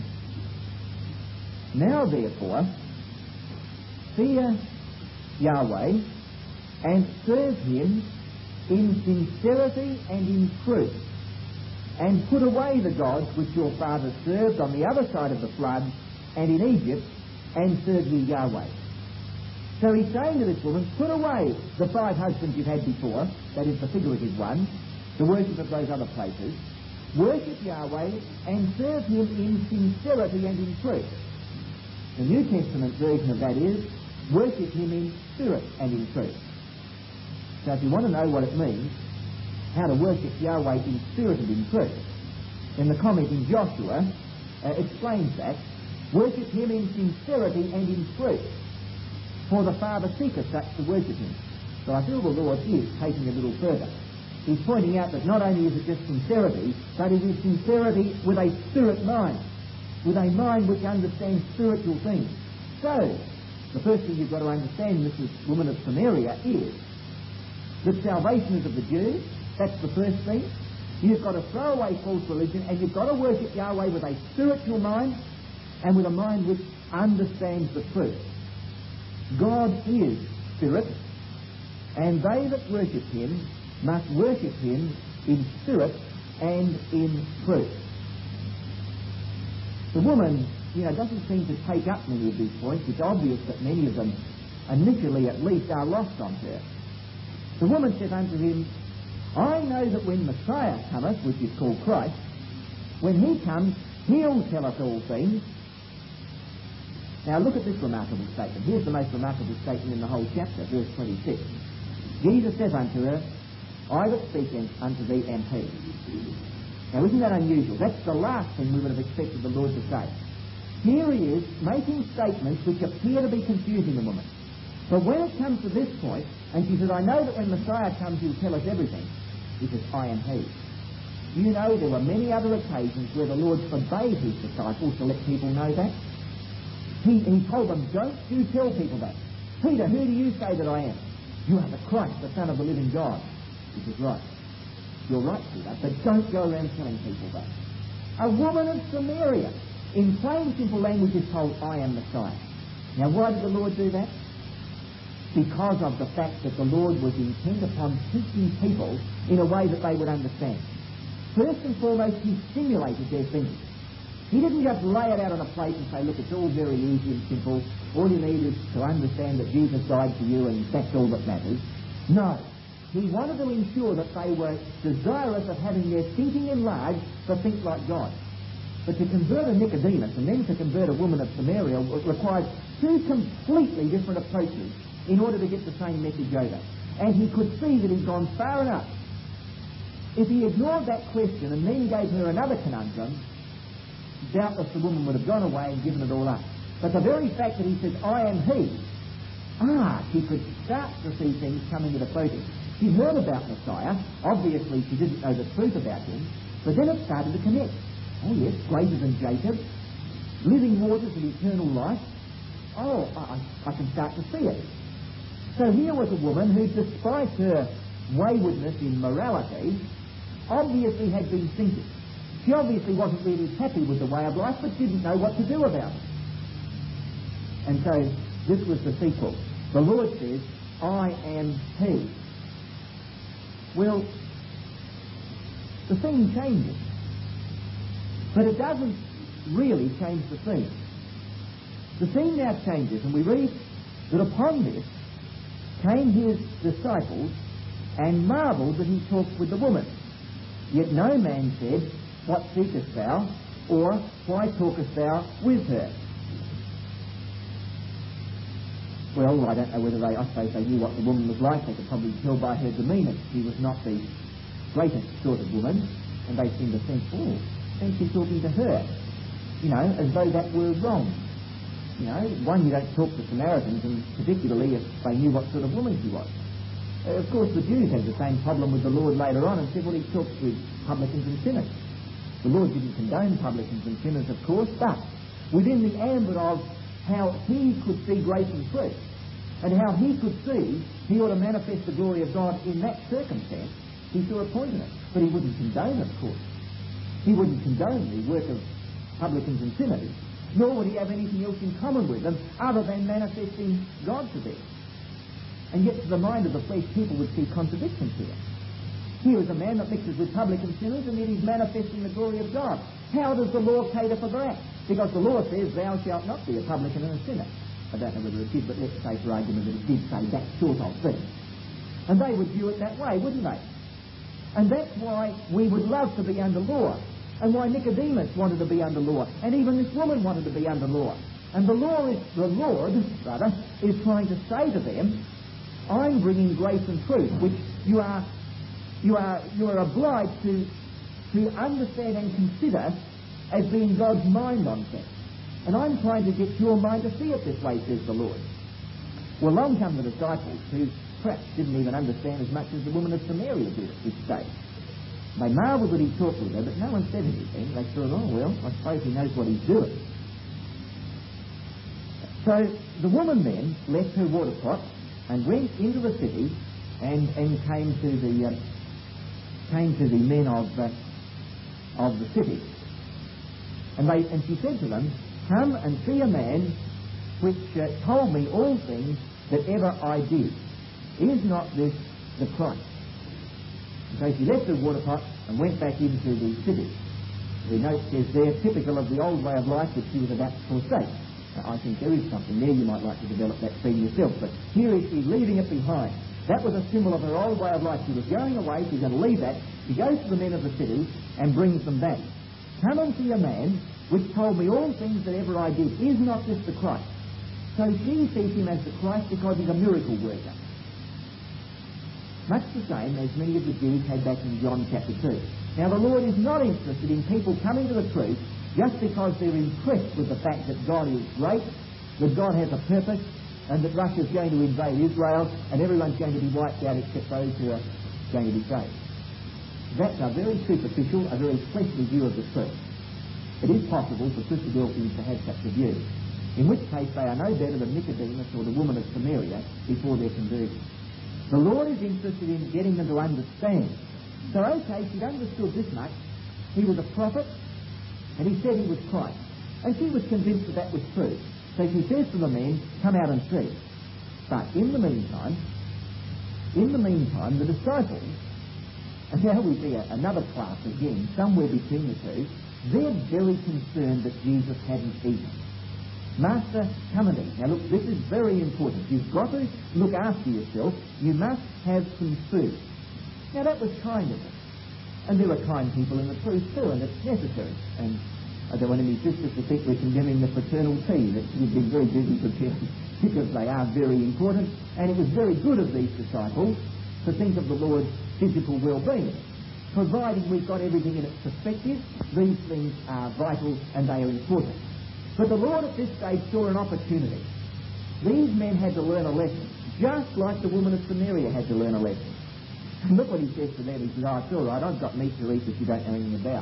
Now therefore, fear Yahweh and serve him in sincerity and in truth, and put away the gods which your fathers served on the other side of the flood and in Egypt, and serve ye Yahweh. So he's saying to this woman, put away the five husbands you've had before, that is the figurative one, the worship of those other places, worship Yahweh and serve him in sincerity and in truth. The New Testament version of that is, worship him in spirit and in truth. So if you want to know what it means, how to worship Yahweh in spirit and in truth, then the comment in Joshua uh, explains that. Worship him in sincerity and in truth, for the Father seeketh such to worship him. So I feel the Lord is taking a little further. He's pointing out that not only is it just sincerity, but it is sincerity with a spirit mind, with a mind which understands spiritual things. So, the first thing you've got to understand, Missus Woman of Samaria, is that salvation is of the Jews. That's the first thing. You've got to throw away false religion, and you've got to worship Yahweh with a spiritual mind and with a mind which understands the truth. God is spirit, and they that worship him must worship him in spirit and in truth. The woman, you know, doesn't seem to take up many of these points. It's obvious that many of them, initially at least, are lost on her. The woman said unto him, I know that when Messiah cometh, which is called Christ, when he comes, he'll tell us all things. Now look at this remarkable statement. Here's the most remarkable statement in the whole chapter, verse twenty-six. Jesus says unto her, I that speak unto thee am he. Now isn't that unusual? That's the last thing we would have expected the Lord to say. Here he is making statements which appear to be confusing the woman. But when it comes to this point, and she says, I know that when Messiah comes he'll tell us everything, he says, I am he. You know, there were many other occasions where the Lord forbade his disciples to let people know that. He, he told them, don't you tell people that. Peter, who do you say that I am? You are the Christ, the Son of the living God. He says, right. You're right, Peter, but don't go around telling people that. A woman of Samaria, in plain simple language, is told, I am Messiah. Now, why did the Lord do that? Because of the fact that the Lord was intent upon teaching people in a way that they would understand. First and foremost, he stimulated their thinking. He didn't just lay it out on a plate and say, look, it's all very easy and simple. All you need is to understand that Jesus died for you and that's all that matters. No. He wanted to ensure that they were desirous of having their thinking enlarged to think like God. But to convert a Nicodemus and then to convert a woman of Samaria required two completely different approaches in order to get the same message over. And he could see that he'd gone far enough. If he ignored that question and then gave her another conundrum, doubtless the woman would have gone away and given it all up. But the very fact that he says, I am he, ah, she could start to see things coming into focus. She heard about Messiah. Obviously, she didn't know the truth about him. But then it started to connect. Oh, yes, greater than Jacob. Living waters of eternal life. Oh, I, I can start to see it. So here was a woman who, despite her waywardness in morality, obviously had been thinking. She obviously wasn't really happy with the way of life, but didn't know what to do about it. And so this was the sequel. The Lord says, I am he. well, the scene changes. But it doesn't really change the scene. The scene now changes, and we read that upon this came his disciples and marvelled that he talked with the woman. Yet no man said, What seekest thou? Or, Why talkest thou with her? Well, I don't know whether they, I suppose they knew what the woman was like. They could probably tell by her demeanour. She was not the greatest sort of woman, and they seemed to think, oh, fancy talking to her. You know, as though that were wrong. You know, one, you don't talk to Samaritans, and particularly if they knew what sort of woman she was. Uh, of course, the Jews had the same problem with the Lord later on and said, well, he talks with publicans and sinners. The Lord didn't condone publicans and sinners, of course, but within the ambit of how he could see grace and truth, and how he could see he ought to manifest the glory of God in that circumstance, he saw a point in it. But he wouldn't condone, of course. He wouldn't condone the work of publicans and sinners, nor would he have anything else in common with them other than manifesting God to them. And yet to the mind of the flesh, people would see contradictions here. Here is a man that mixes with publican sinners, and yet he's manifesting the glory of God. How does the law cater for that? Because the law says, thou shalt not be a publican and a sinner. I don't know whether it did, but let's say for argument that it did say that sort of thing. And they would view it that way, wouldn't they? And that's why we would love to be under law, and why Nicodemus wanted to be under law, and even this woman wanted to be under law. And the law is, the Lord, rather, is trying to say to them, I'm bringing grace and truth, which you are, you are, you are obliged to, to understand and consider as being God's mind on things. And I'm trying to get your mind to see it this way, says the Lord. Well, along come the disciples, who perhaps didn't even understand as much as the woman of Samaria did at this stage. They marvelled that he talked with her, but no one said anything. They thought, oh, well, I suppose he knows what he's doing. So the woman then left her water pot and went into the city and, and came to the uh, came to the men of uh, of the city. And they and she said to them, come and see a man which uh, told me all things that ever I did. Is not this the Christ? So she left her water pot and went back into the city. The note says there, typical of the old way of life which she was about to forsake. Now, I think there is something there. You might like to develop that theme yourself. But here is she leaving it behind. That was a symbol of her old way of life. She was going away. She's going to leave that. She goes to the men of the city and brings them back. Come and see a man which told me all things that ever I did. Is not this the Christ? So she sees him as the Christ because he's a miracle worker. Much the same as many of the Jews had back in John chapter two. Now the Lord is not interested in people coming to the truth just because they're impressed with the fact that God is great, that God has a purpose, and that Russia's going to invade Israel, and everyone's going to be wiped out except those who are going to be saved. That's a very superficial, a very fleshly view of the truth. It is possible for Christadelphians to have such a view, in which case they are no better than Nicodemus or the woman of Samaria before their conversion. The Lord is interested in getting them to understand. So, okay, she'd understood this much. He was a prophet, and he said he was Christ. And she was convinced that that was true. So she says to the men, come out and see. But in the meantime, in the meantime, the disciples, and now we see a, another class again, somewhere between the two, they're very concerned that Jesus hadn't eaten. Master, come and eat. Now look, this is very important. You've got to look after yourself. You must have some food. Now that was kind of them. And there are kind people in the truth too, and it's necessary. And I don't want any sisters to think we're condemning the fraternal tea that you've been very busy preparing, because they are very important. And it was very good of these disciples to think of the Lord's physical well-being. Providing we've got everything in its perspective, these things are vital and they are important. But the Lord at this stage saw an opportunity. These men had to learn a lesson, just like the woman of Samaria had to learn a lesson. And look what he says to them. He says, oh, it's all right, I've got meat to eat that you don't know anything about.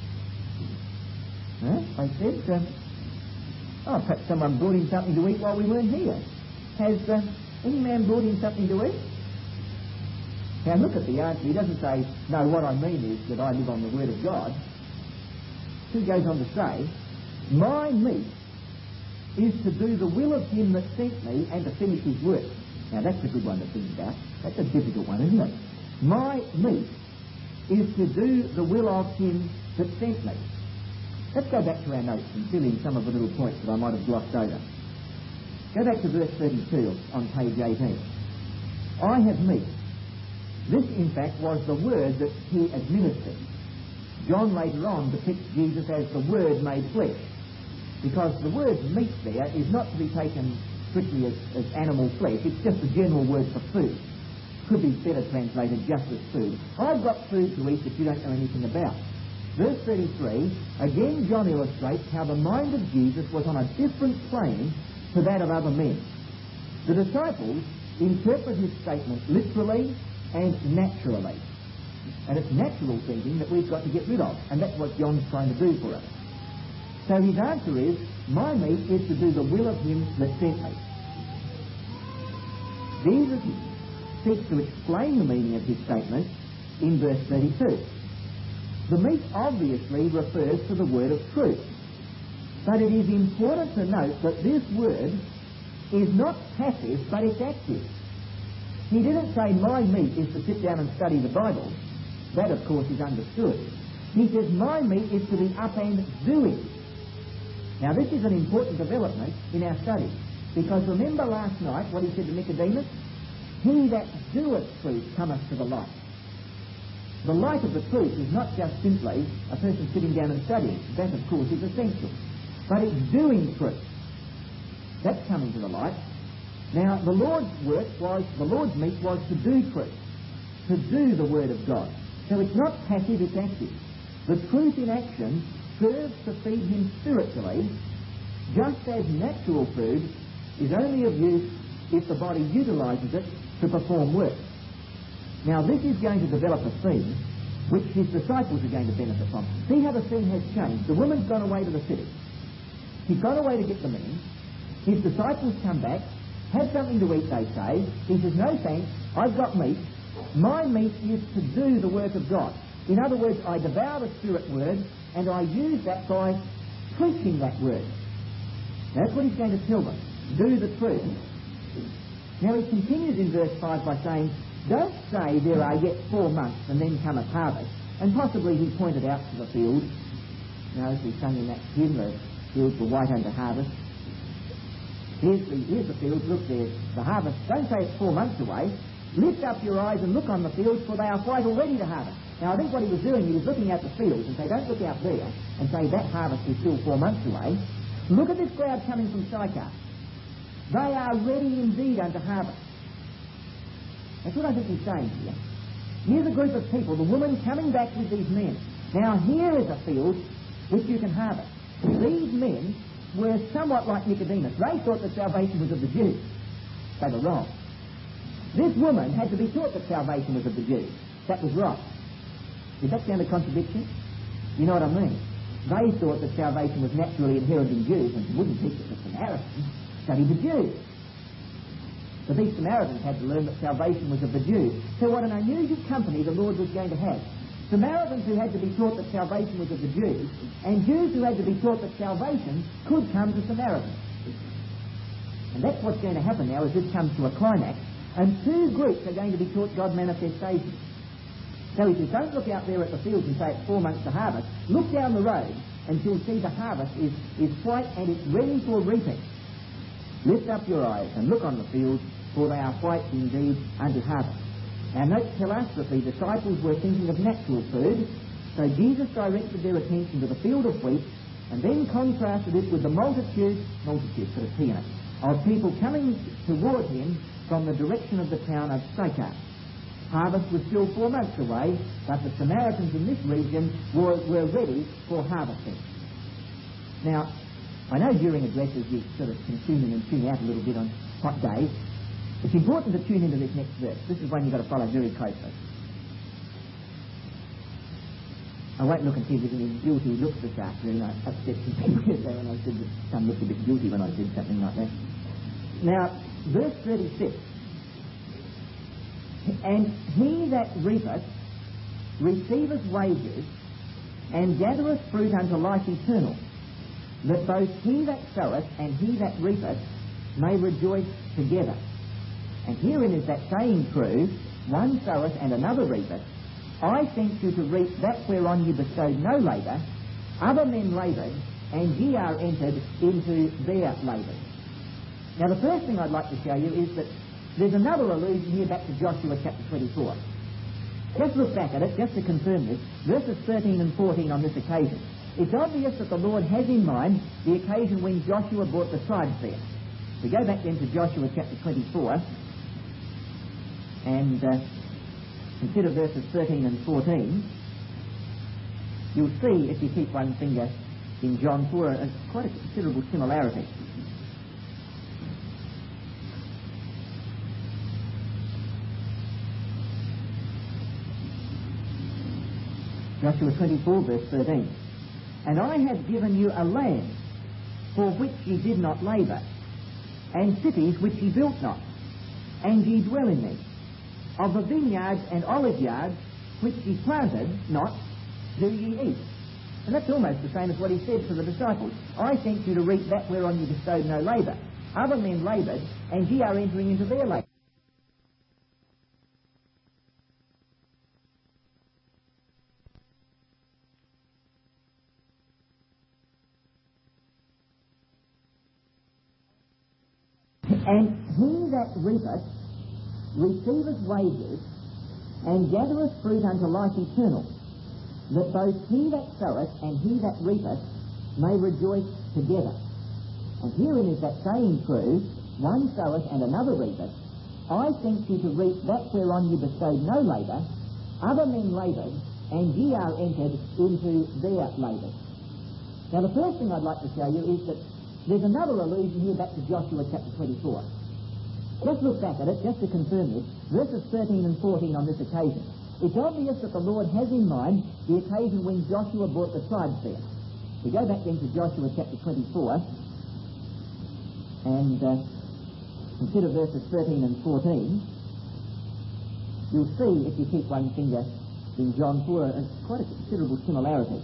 Huh? I said, uh, oh, perhaps someone brought him something to eat while we weren't here. Has uh, any man brought him something to eat? Now look at the answer. He doesn't say, no, what I mean is that I live on the Word of God. He goes on to say, my meat is to do the will of him that sent me and to finish his work. Now that's a good one to think about. That's a difficult one, isn't it? My meat is to do the will of him that sent me. Let's go back to our notes and fill in some of the little points that I might have glossed over. Go back to verse thirty-two on page eighteen. I have meat. This, in fact, was the word that he administered. John later on depicts Jesus as the Word made flesh, because the word meat there is not to be taken strictly as, as animal flesh. It's just a general word for food. Could be better translated just as food. I've got food to eat that you don't know anything about. Verse thirty-three, again John illustrates how the mind of Jesus was on a different plane to that of other men. The disciples interpret his statement literally and naturally. And it's natural thinking that we've got to get rid of, and that's what John's trying to do for us. So his answer is, my meat is to do the will of him that sent me. Jesus seeks to explain the meaning of his statement in verse thirty-two. The meat obviously refers to the word of truth. But it is important to note that this word is not passive, but it's active. He didn't say, my meat is to sit down and study the Bible. That, of course, is understood. He says, my meat is to be up and doing. Now, this is an important development in our study, because remember last night what he said to Nicodemus? He that doeth truth cometh to the light. The light of the truth is not just simply a person sitting down and studying. That, of course, is essential. But it's doing truth. That's coming to the light. Now, the Lord's work was, the Lord's meat was to do truth, to do the Word of God. So it's not passive, it's active. The truth in action serves to feed him spiritually, just as natural food is only of use if the body utilises it to perform work. Now, this is going to develop a theme which his disciples are going to benefit from. See how the scene has changed. The woman's gone away to the city. He's gone away to get the men. His disciples come back, have something to eat, they say. He says, no thanks, I've got meat. My meat is to do the work of God. In other words, I devour the Spirit word, and I use that by preaching that word. That's what he's going to tell them. Do the truth. Now he continues in verse five by saying, don't say there are yet four months and then cometh harvest. And possibly he pointed out to the field, you know, as we sung in that hymn, the fields were white unto harvest. Here's the, here's the fields, look, there's the harvest. Don't say it's four months away. Lift up your eyes and look on the fields, for they are quite already to harvest. Now, I think what he was doing, he was looking at the fields and say, don't look out there and say that harvest is still four months away. Look at this crowd coming from Sychar. They are ready indeed unto harvest. That's what I think he's saying here. Here's a group of people, the woman coming back with these men. Now, here is a field which you can harvest. These men were somewhat like Nicodemus. They thought that salvation was of the Jews. They were wrong. This woman had to be taught that salvation was of the Jews. That was right. Is that sound a contradiction? You know what I mean? They thought that salvation was naturally inherent in Jews and wouldn't teach it to Samaritans. Study the Jews. But these Samaritans had to learn that salvation was of the Jews. So what an unusual company the Lord was going to have. Samaritans who had to be taught that salvation was of the Jews, and Jews who had to be taught that salvation could come to Samaritans. And that's what's going to happen now as this comes to a climax. And two groups are going to be taught God manifestations. So he says, don't look out there at the fields and say it's four months to harvest. Look down the road and you'll see the harvest is, is white and it's ready for reaping. Lift up your eyes and look on the fields, for they are white indeed unto harvest. Now notes tell us that the disciples were thinking of natural food, so Jesus directed their attention to the field of wheat and then contrasted it with the multitude, multitude, put a T in it, of people coming toward him from the direction of the town of Sychar. Harvest was still four months away, but the Samaritans in this region were, were ready for harvesting. Now, I know during addresses you sort of can tune in and tune out a little bit on hot days. It's important to tune into this next verse. This is one you've got to follow very closely. I won't look and see if there's any guilty looks this afternoon. I upset some people yesterday when I said that some looked a bit guilty when I said something like that. Now, verse thirty-six. And he that reapeth receiveth wages, and gathereth fruit unto life eternal, that both he that soweth and he that reapeth may rejoice together. And herein is that saying true, one soweth and another reapeth, I sent you to reap that whereon you bestowed no labour. Other men laboured, and ye are entered into their labours. Now the first thing I'd like to show you is that there's another allusion here back to Joshua chapter twenty-four. Just look back at it, just to confirm this, verses thirteen and fourteen on this occasion. It's obvious that the Lord has in mind the occasion when Joshua brought the tribes there. We go back then to Joshua chapter twenty-four and uh, consider verses thirteen and fourteen. You'll see, if you keep one finger in John four, a, quite a considerable similarity. Joshua twenty-four, verse thirteen. And I have given you a land for which ye did not labour, and cities which ye built not, and ye dwell in them. Of the vineyards and olive yards which ye planted not, do ye eat. And that's almost the same as what he said to the disciples. I sent you to reap that whereon you bestowed no labour. Other men laboured, and ye are entering into their labour. And he that reapeth receiveth wages, and gathereth fruit unto life eternal, that both he that soweth and he that reapeth may rejoice together. And herein is that saying true, one soweth and another reapeth. I sent you to reap that whereon you bestowed no labour. Other men laboured, and ye are entered into their labours. Now the first thing I'd like to show you is that there's another allusion here back to Joshua chapter twenty-four. Just look back at it, just to confirm this, verses thirteen and fourteen on this occasion. It's obvious that the Lord has in mind the occasion when Joshua brought the tribes there. We go back then to Joshua chapter twenty-four and uh, consider verses thirteen and fourteen. You'll see, if you keep one finger in John four, uh, quite a considerable similarity.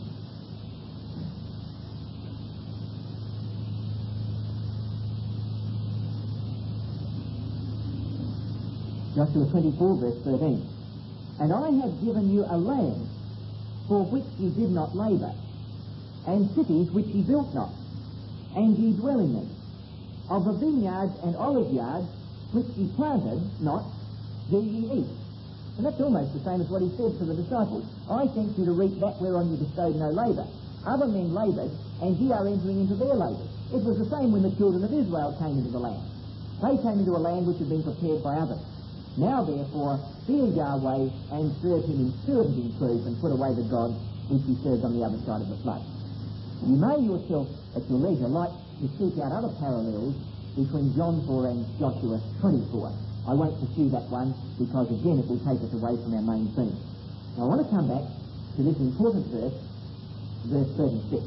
Joshua twenty-four, verse thirteen. And I have given you a land for which ye did not labour, and cities which ye built not, and ye dwell in them. Of the vineyards and olive yards which ye planted not, do ye eat. And that's almost the same as what he said to the disciples. I sent you to reap that whereon you bestowed no labour. Other men laboured, and ye are entering into their labours. It was the same when the children of Israel came into the land. They came into a land which had been prepared by others. Now, therefore, fear Yahweh and serve him in spirit and in truth, and put away the gods which he served on the other side of the flood. You may yourself, at your leisure, like to seek out other parallels between John four and Joshua twenty-four. I won't pursue that one because, again, it will take us away from our main theme. Now, I want to come back to this important verse, verse thirty-six.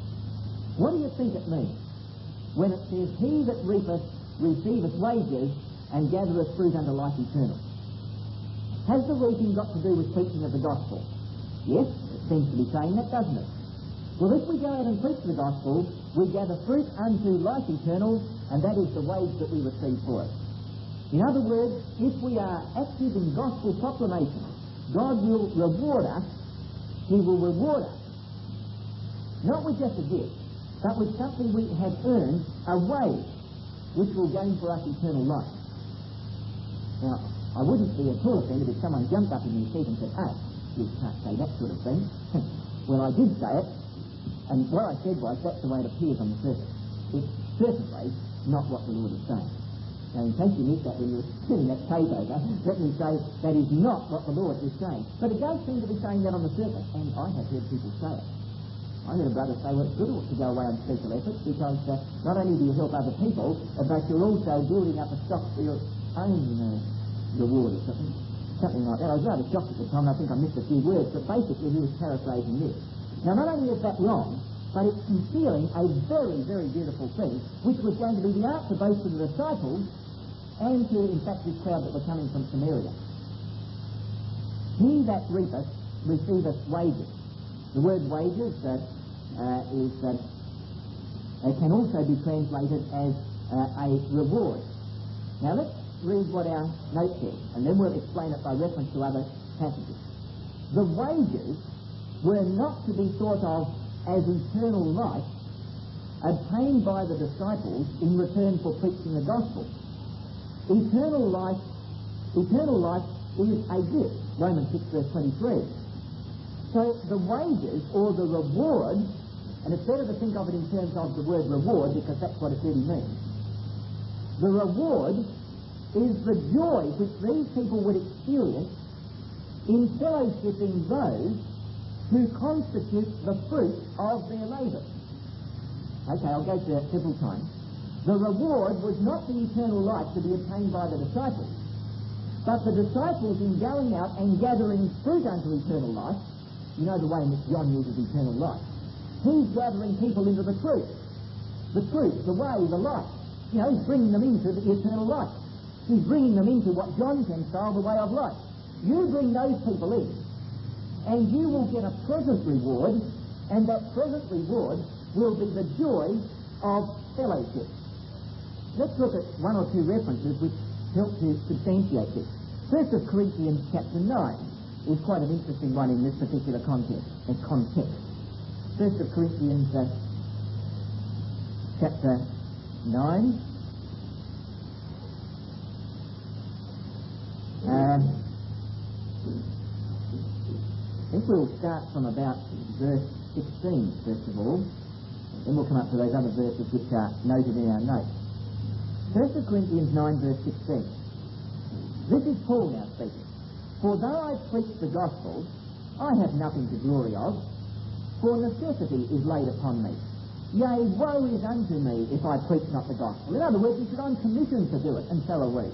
What do you think it means when it says, he that reapeth receiveth wages, and gathereth fruit unto life eternal? Has the reaping got to do with preaching of the gospel? Yes, it seems to be saying that, doesn't it? Well, if we go out and preach the gospel, we gather fruit unto life eternal, and that is the wage that we receive for it. In other words, if we are active in gospel proclamation, God will reward us. He will reward us, not with just a gift, but with something we have earned, a wage, which will gain for us eternal life. Now, I wouldn't be at all offended if someone jumped up in his seat and said, "Oh, you can't say that sort of thing." Well, I did say it, and what I said was, that's the way it appears on the surface. It's certainly not what the Lord is saying. Now, in case you missed that when you were sitting that tape over, let me say that is not what the Lord is saying. But it does seem to be saying that on the surface, and I have heard people say it. I heard a brother say, well, it's good to go away on special efforts because uh, not only do you help other people, but you're also building up a stock for your own uh, reward or something, something like that. I was rather shocked at the time, and I think I missed a few words, but basically he was paraphrasing this. Now, not only is that wrong, but it's concealing a very, very beautiful thing, which was going to be the answer both to the disciples and to, in fact, this crowd that were coming from Samaria. He that reapeth receiveth wages. The word wages uh, uh, is uh, uh, can also be translated as uh, a reward. Now let's read what our note says, and then we'll explain it by reference to other passages. The wages were not to be thought of as eternal life obtained by the disciples in return for preaching the gospel. Eternal life, eternal life is a gift, Romans six verse twenty-three. So the wages or the reward, and it's better to think of it in terms of the word reward because that's what it really means. The reward is the joy which these people would experience in fellowshipping those who constitute the fruit of their labour. Okay, I'll go through that several times. The reward was not the eternal life to be obtained by the disciples, but the disciples in going out and gathering fruit unto eternal life. You know the way in which John uses eternal life. He's gathering people into the truth. The truth, the way, the life. You know, he's bringing them into the eternal life. He's bringing them into what John can style the way of life. You bring those people in, and you will get a present reward, and that present reward will be the joy of fellowship. Let's look at one or two references which help to substantiate this. First of Corinthians chapter nine is quite an interesting one in this particular context. And context. First of Corinthians uh, chapter nine. Uh, I think we'll start from about verse sixteen, first of all. Then we'll come up to those other verses which are noted in our notes. First of Corinthians nine, verse sixteen. This is Paul now speaking. For though I preach the gospel, I have nothing to glory of, for necessity is laid upon me. Yea, woe is unto me if I preach not the gospel. In other words, he said, I'm commissioned to do it, and so are we.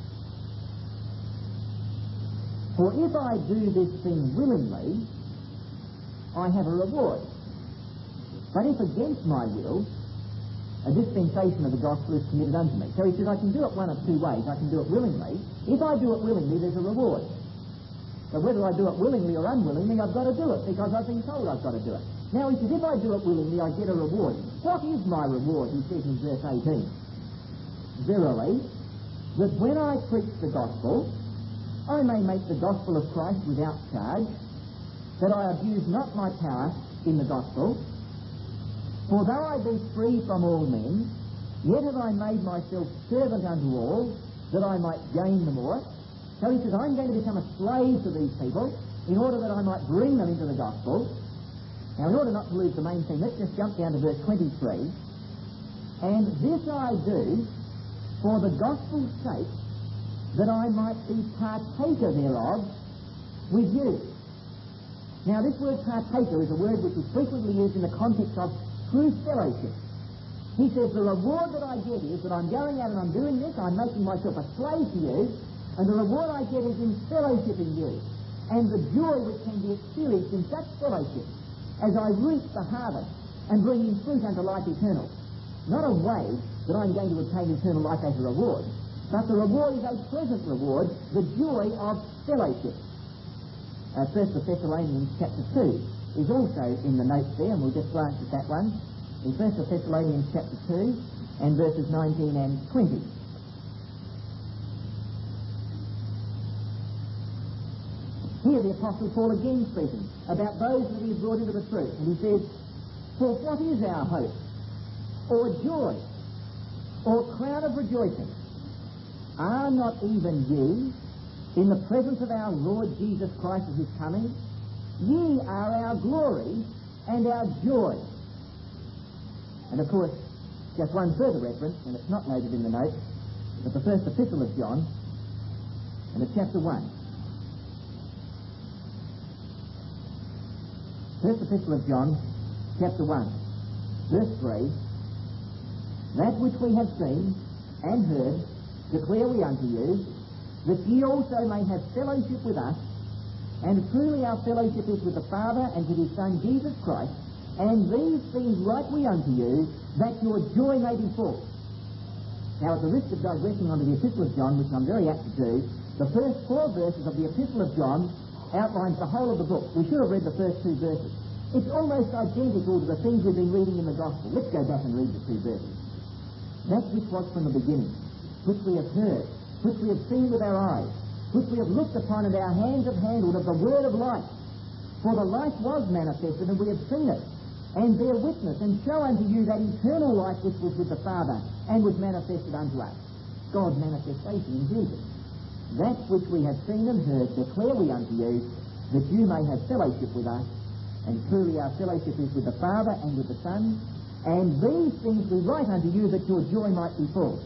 For if I do this thing willingly, I have a reward. But if against my will, a dispensation of the gospel is committed unto me. So he says, I can do it one of two ways. I can do it willingly. If I do it willingly, there's a reward. But whether I do it willingly or unwillingly, I've got to do it because I've been told I've got to do it. Now he says, if I do it willingly, I get a reward. What is my reward? He says in verse eighteen. Verily, that when I preach the gospel, I may make the gospel of Christ without charge, that I abuse not my power in the gospel. For though I be free from all men, yet have I made myself servant unto all, that I might gain the more. So he says, I'm going to become a slave to these people in order that I might bring them into the gospel. Now, in order not to lose the main thing, let's just jump down to verse twenty-three. And this I do for the gospel's sake, that I might be partaker thereof with you. Now, this word partaker is a word which is frequently used in the context of true fellowship. He says, the reward that I get is that I'm going out and I'm doing this, I'm making myself a slave to you, and the reward I get is in fellowshipping you, and the joy which can be experienced in such fellowship as I reap the harvest and bring in fruit unto life eternal. Not a way that I'm going to obtain eternal life as a reward, but the reward is a present reward, the joy of fellowship. Uh, First Thessalonians chapter two is also in the notes there, and we'll just glance at that one. In First Thessalonians chapter two and verses nineteen and twenty. Here the Apostle Paul again speaking about those that he has brought into the truth. And he says, for what is our hope, or joy, or crown of rejoicing? Are not even ye in the presence of our Lord Jesus Christ at his coming? Ye are our glory and our joy. And of course, just one further reference, and it's not noted in the notes, but the first epistle of John, and it's chapter one. First epistle of John, chapter one, verse three. That which we have seen and heard declare we unto you, that ye also may have fellowship with us. And truly our fellowship is with the Father and with his Son Jesus Christ. And these things write we unto you, that your joy may be full. Now, at the risk of digressing onto the Epistle of John, which I'm very apt to do, the first four verses of the Epistle of John outlines the whole of the book. We should have read the first two verses. It's almost identical to the things we've been reading in the Gospel. Let's go back and read the two verses. That which was from the beginning, which we have heard, which we have seen with our eyes, which we have looked upon, and our hands have handled of the word of life. For the life was manifested, and we have seen it, and bear witness, and show unto you that eternal life which was with the Father, and was manifested unto us. God's manifestation in Jesus. That which we have seen and heard declare we unto you, that you may have fellowship with us. And truly our fellowship is with the Father and with the Son. And these things we write unto you, that your joy might be full.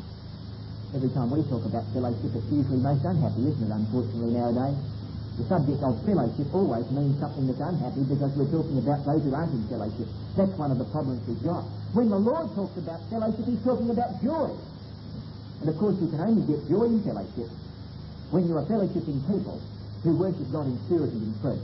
Every time we talk about fellowship, it's usually most unhappy, isn't it, unfortunately, nowadays? The subject of fellowship always means something that's unhappy, because we're talking about those who aren't in fellowship. That's one of the problems we've got. When the Lord talks about fellowship, he's talking about joy. And of course you can only get joy in fellowship when you are fellowshipping people who worship God in spirit and in truth.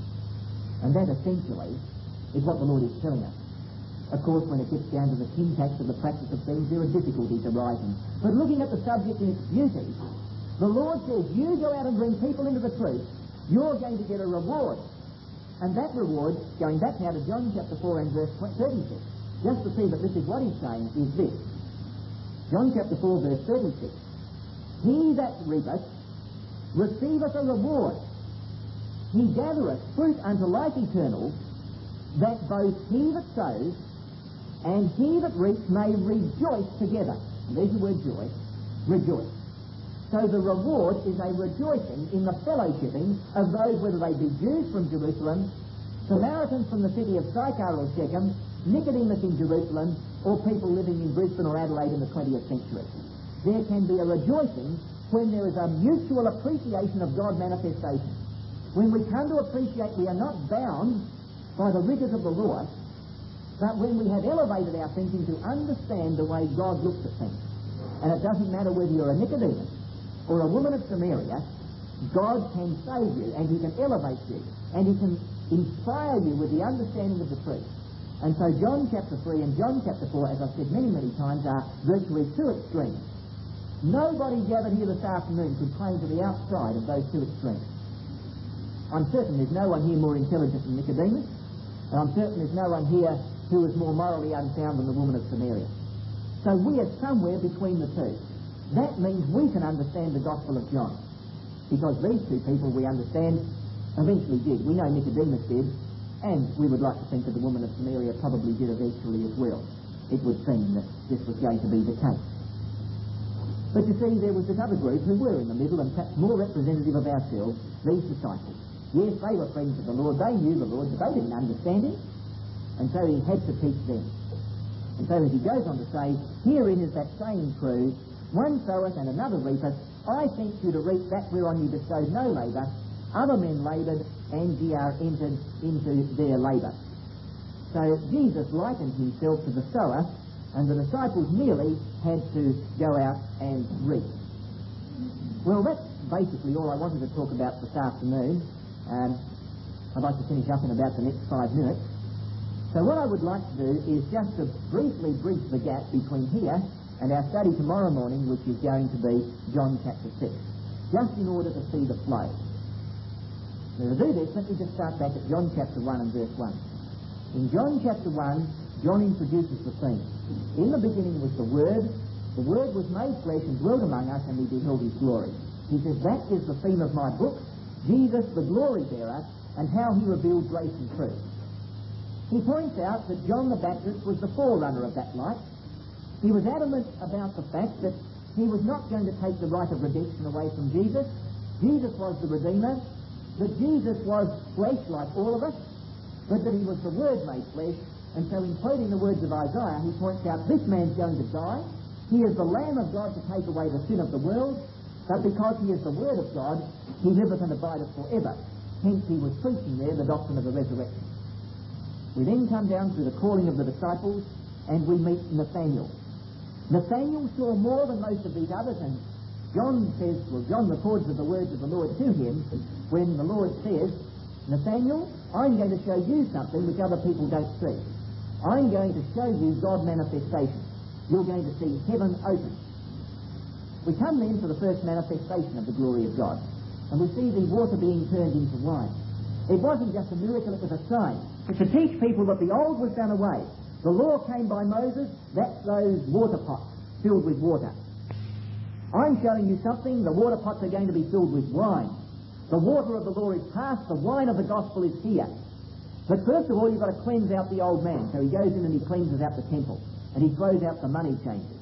And that essentially is what the Lord is telling us. Of course, when it gets down to the syntax of the practice of things, there are difficulties arising. But looking at the subject in its beauty, the Lord says, you go out and bring people into the truth, you're going to get a reward. And that reward, going back now to John chapter four and verse thirty-six, just to see that this is what he's saying, is this. John chapter four verse thirty-six. He that reapeth receiveth a reward. He gathereth fruit unto life eternal, that both he that sows and he that reaps may rejoice together. And there's the word joy. Rejoice. So the reward is a rejoicing in the fellowshipping of those, whether they be Jews from Jerusalem, Samaritans from the city of Sychar or Shechem, Nicodemus in Jerusalem, or people living in Brisbane or Adelaide in the twentieth century. There can be a rejoicing when there is a mutual appreciation of God manifestation. When we come to appreciate we are not bound by the rigours of the law, but when we have elevated our thinking to understand the way God looks at things. And it doesn't matter whether you're a Nicodemus or a woman of Samaria, God can save you, and he can elevate you, and he can inspire you with the understanding of the truth. And so John chapter three and John chapter four, as I've said many, many times, are virtually two extremes. Nobody gathered here this afternoon could claim to be outside of those two extremes. I'm certain there's no one here more intelligent than Nicodemus, and I'm certain there's no one here who is more morally unsound than the woman of Samaria. So we are somewhere between the two. That means we can understand the Gospel of John, because these two people, we understand, eventually did. We know Nicodemus did, and we would like to think that the woman of Samaria probably did eventually as well. It would seem that this was going to be the case. But you see, there was this other group who were in the middle, and perhaps more representative of ourselves, these disciples. Yes, they were friends of the Lord, they knew the Lord, but they didn't understand him, and so he had to teach them. And so as he goes on to say, herein is that saying true, one soweth and another reapeth. I sent you to reap that whereon you bestowed no labour. Other men laboured, and ye are entered into their labour. So Jesus likened himself to the sower, and the disciples merely had to go out and reap. Well, that's basically all I wanted to talk about this afternoon. Um, I'd like to finish up in about the next five minutes. So what I would like to do is just to briefly bridge the gap between here and our study tomorrow morning, which is going to be John chapter six, just in order to see the flow. Now to do this, let me just start back at John chapter one and verse one. In John chapter one, John introduces the theme. In the beginning was the Word. The Word was made flesh and dwelt among us, and we beheld his glory. He says, that is the theme of my book, Jesus the glory bearer, and how he revealed grace and truth. He points out that John the Baptist was the forerunner of that light. He was adamant about the fact that he was not going to take the right of redemption away from Jesus. Jesus was the Redeemer, that Jesus was flesh like all of us, but that he was the Word made flesh. And so in quoting the words of Isaiah, he points out, this man's going to die. He is the Lamb of God to take away the sin of the world, but because he is the Word of God, he liveth and abideth forever. Hence he was preaching there the doctrine of the resurrection. We then come down through the calling of the disciples, and we meet Nathanael. Nathanael saw more than most of these others, and John says, well, John records of the words of the Lord to him when the Lord says, Nathanael, I'm going to show you something which other people don't see. I'm going to show you God manifestation. You're going to see heaven open. We come then to the first manifestation of the glory of God, and we see the water being turned into wine. It wasn't just a miracle, it was a sign. It's to teach people that the old was done away. The law came by Moses, that's those water pots filled with water. I'm showing you something. The water pots are going to be filled with wine. The water of the law is past. The wine of the gospel is here. But first of all, you've got to cleanse out the old man. So he goes in and he cleanses out the temple. And he throws out the money changers.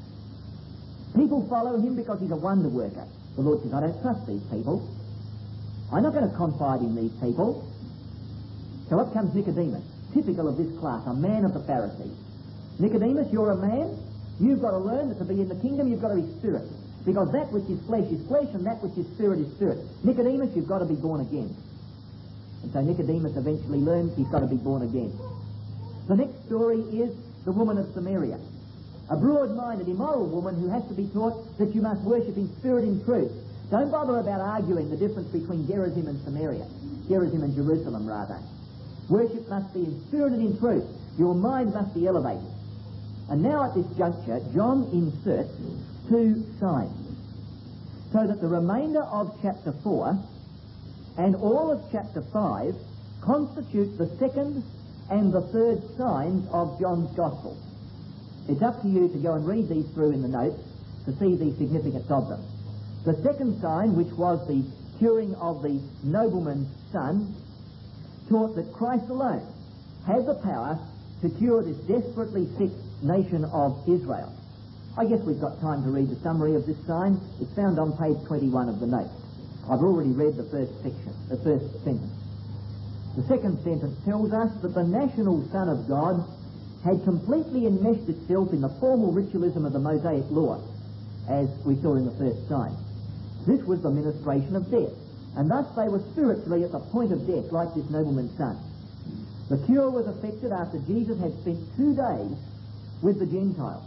People follow him because he's a wonder worker. The Lord says, I don't trust these people. I'm not going to confide in these people. So up comes Nicodemus, typical of this class, a man of the Pharisees. Nicodemus, you're a man. You've got to learn that to be in the kingdom, you've got to be spirit. Because that which is flesh is flesh, and that which is spirit is spirit. Nicodemus, you've got to be born again. And so Nicodemus eventually learns he's got to be born again. The next story is the woman of Samaria. A broad-minded, immoral woman who has to be taught that you must worship in spirit and truth. Don't bother about arguing the difference between Gerizim and Samaria. Gerizim and Jerusalem, rather. Worship must be in spirit and in truth. Your mind must be elevated. And now at this juncture, John inserts two signs. So that the remainder of chapter four and all of chapter five constitute the second and the third signs of John's Gospel. It's up to you to go and read these through in the notes to see the significance of them. The second sign, which was the curing of the nobleman's son, taught that Christ alone had the power to cure this desperately sick nation of Israel. I guess we've got time to read the summary of this sign. It's found on page twenty-one of the notes. I've already read the first section, the first sentence. The second sentence tells us that the national Son of God had completely enmeshed itself in the formal ritualism of the Mosaic law, as we saw in the first sign. This was the ministration of death, and thus they were spiritually at the point of death, like this nobleman's son. The cure was effected after Jesus had spent two days with the Gentiles,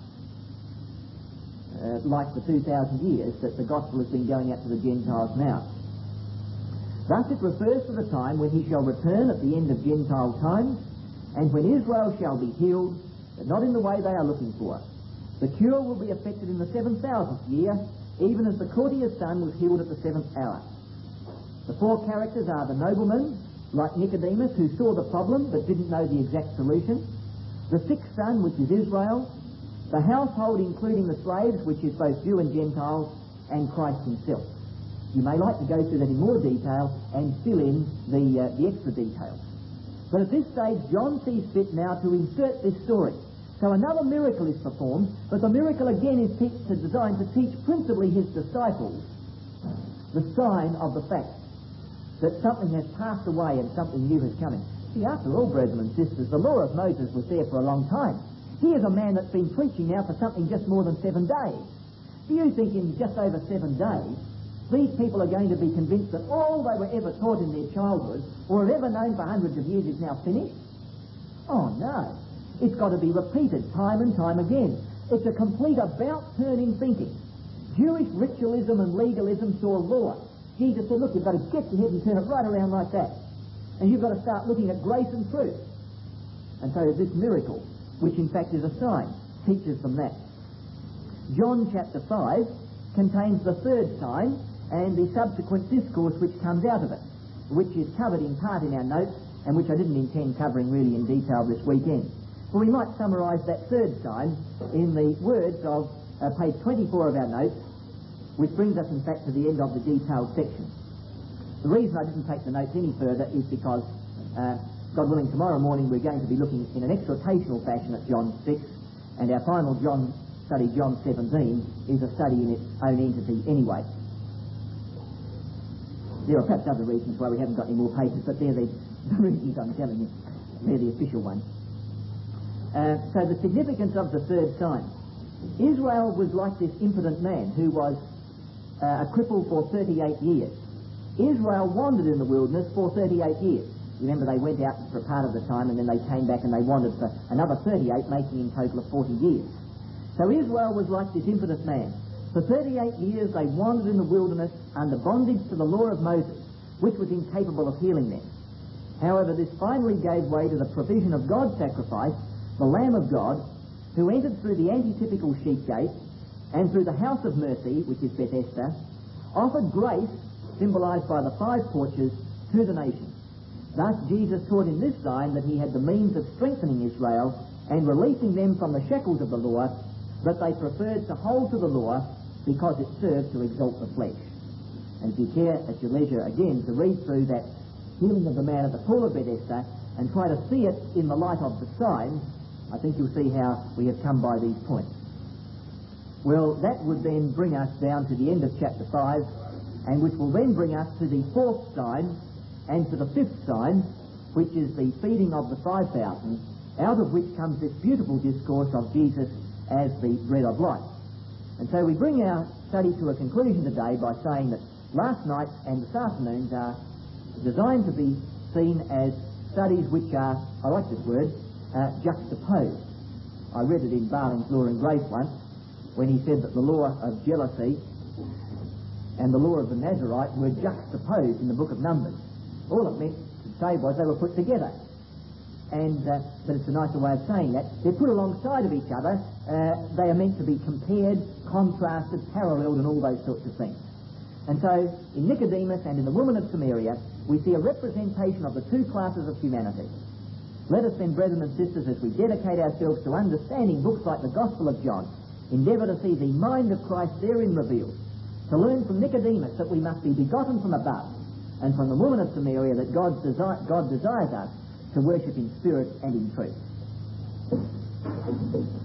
uh, like the two thousand years that the gospel has been going out to the Gentiles now. Thus it refers to the time when he shall return at the end of Gentile times, and when Israel shall be healed, but not in the way they are looking for. The cure will be effected in the seven thousandth year, even as the courtier's son was healed at the seventh hour. The four characters are the nobleman, like Nicodemus, who saw the problem but didn't know the exact solution; the sick son, which is Israel; the household, including the slaves, which is both Jew and Gentiles; and Christ himself. You may like to go through that in more detail and fill in the, uh, the extra details. But at this stage, John sees fit now to insert this story. So another miracle is performed, but the miracle again is te- designed to teach principally his disciples the sign of the fact that something has passed away and something new has come in. See, after all, brethren and sisters, the law of Moses was there for a long time. Here's a man that's been preaching now for something just more than seven days. Do you think in just over seven days, these people are going to be convinced that all they were ever taught in their childhood or have ever known for hundreds of years is now finished? Oh, no. It's got to be repeated time and time again. It's a complete about-turning thinking. Jewish ritualism and legalism saw law. Jesus said, look, you've got to get your head and turn it right around like that. And you've got to start looking at grace and truth. And so this miracle, which in fact is a sign, teaches them that. John chapter five contains the third sign and the subsequent discourse which comes out of it, which is covered in part in our notes and which I didn't intend covering really in detail this weekend. Well, we might summarise that third sign in the words of uh, page twenty-four of our notes, which brings us in fact to the end of the detailed section. The reason I didn't take the notes any further is because, uh, God willing, tomorrow morning we're going to be looking in an exhortational fashion at John six, and our final John study, John seventeen, is a study in its own entity anyway. There are perhaps other reasons why we haven't got any more pages, but they're the, the reasons I'm telling you. They're the official ones. Uh, so the significance of the third sign. Israel was like this impotent man who was uh, a cripple for thirty-eight years. Israel wandered in the wilderness for thirty-eight years. Remember, they went out for part of the time and then they came back and they wandered for another thirty-eight, making in total of forty years. So Israel was like this impotent man. For thirty-eight years they wandered in the wilderness under bondage to the law of Moses, which was incapable of healing them. However, this finally gave way to the provision of God's sacrifice, the Lamb of God, who entered through the antitypical sheep gate and through the house of mercy, which is Bethesda, offered grace, symbolised by the five porches, to the nation. Thus Jesus taught in this sign that he had the means of strengthening Israel and releasing them from the shackles of the law, but they preferred to hold to the law because it served to exalt the flesh. And if you care at your leisure again to read through that healing of the man at the pool of Bethesda and try to see it in the light of the signs, I think you'll see how we have come by these points. Well, that would then bring us down to the end of chapter five, and which will then bring us to the fourth sign and to the fifth sign, which is the feeding of the five thousand, out of which comes this beautiful discourse of Jesus as the bread of life. And so we bring our study to a conclusion today by saying that last night and this afternoon's are designed to be seen as studies which are, I like this word, uh, juxtaposed. I read it in Barling's Law and Grace once, when he said that the law of jealousy and the law of the Nazarite were juxtaposed in the book of Numbers. All it meant to say was they were put together. And, uh, but it's a nicer way of saying that. They're put alongside of each other. Uh, they are meant to be compared, contrasted, paralleled, and all those sorts of things. And so, in Nicodemus and in the woman of Samaria, we see a representation of the two classes of humanity. Let us then, brethren and sisters, as we dedicate ourselves to understanding books like the Gospel of John, endeavour to see the mind of Christ therein revealed, to learn from Nicodemus that we must be begotten from above, and from the woman of Samaria that God, desi- God desires us to worship in spirit and in truth.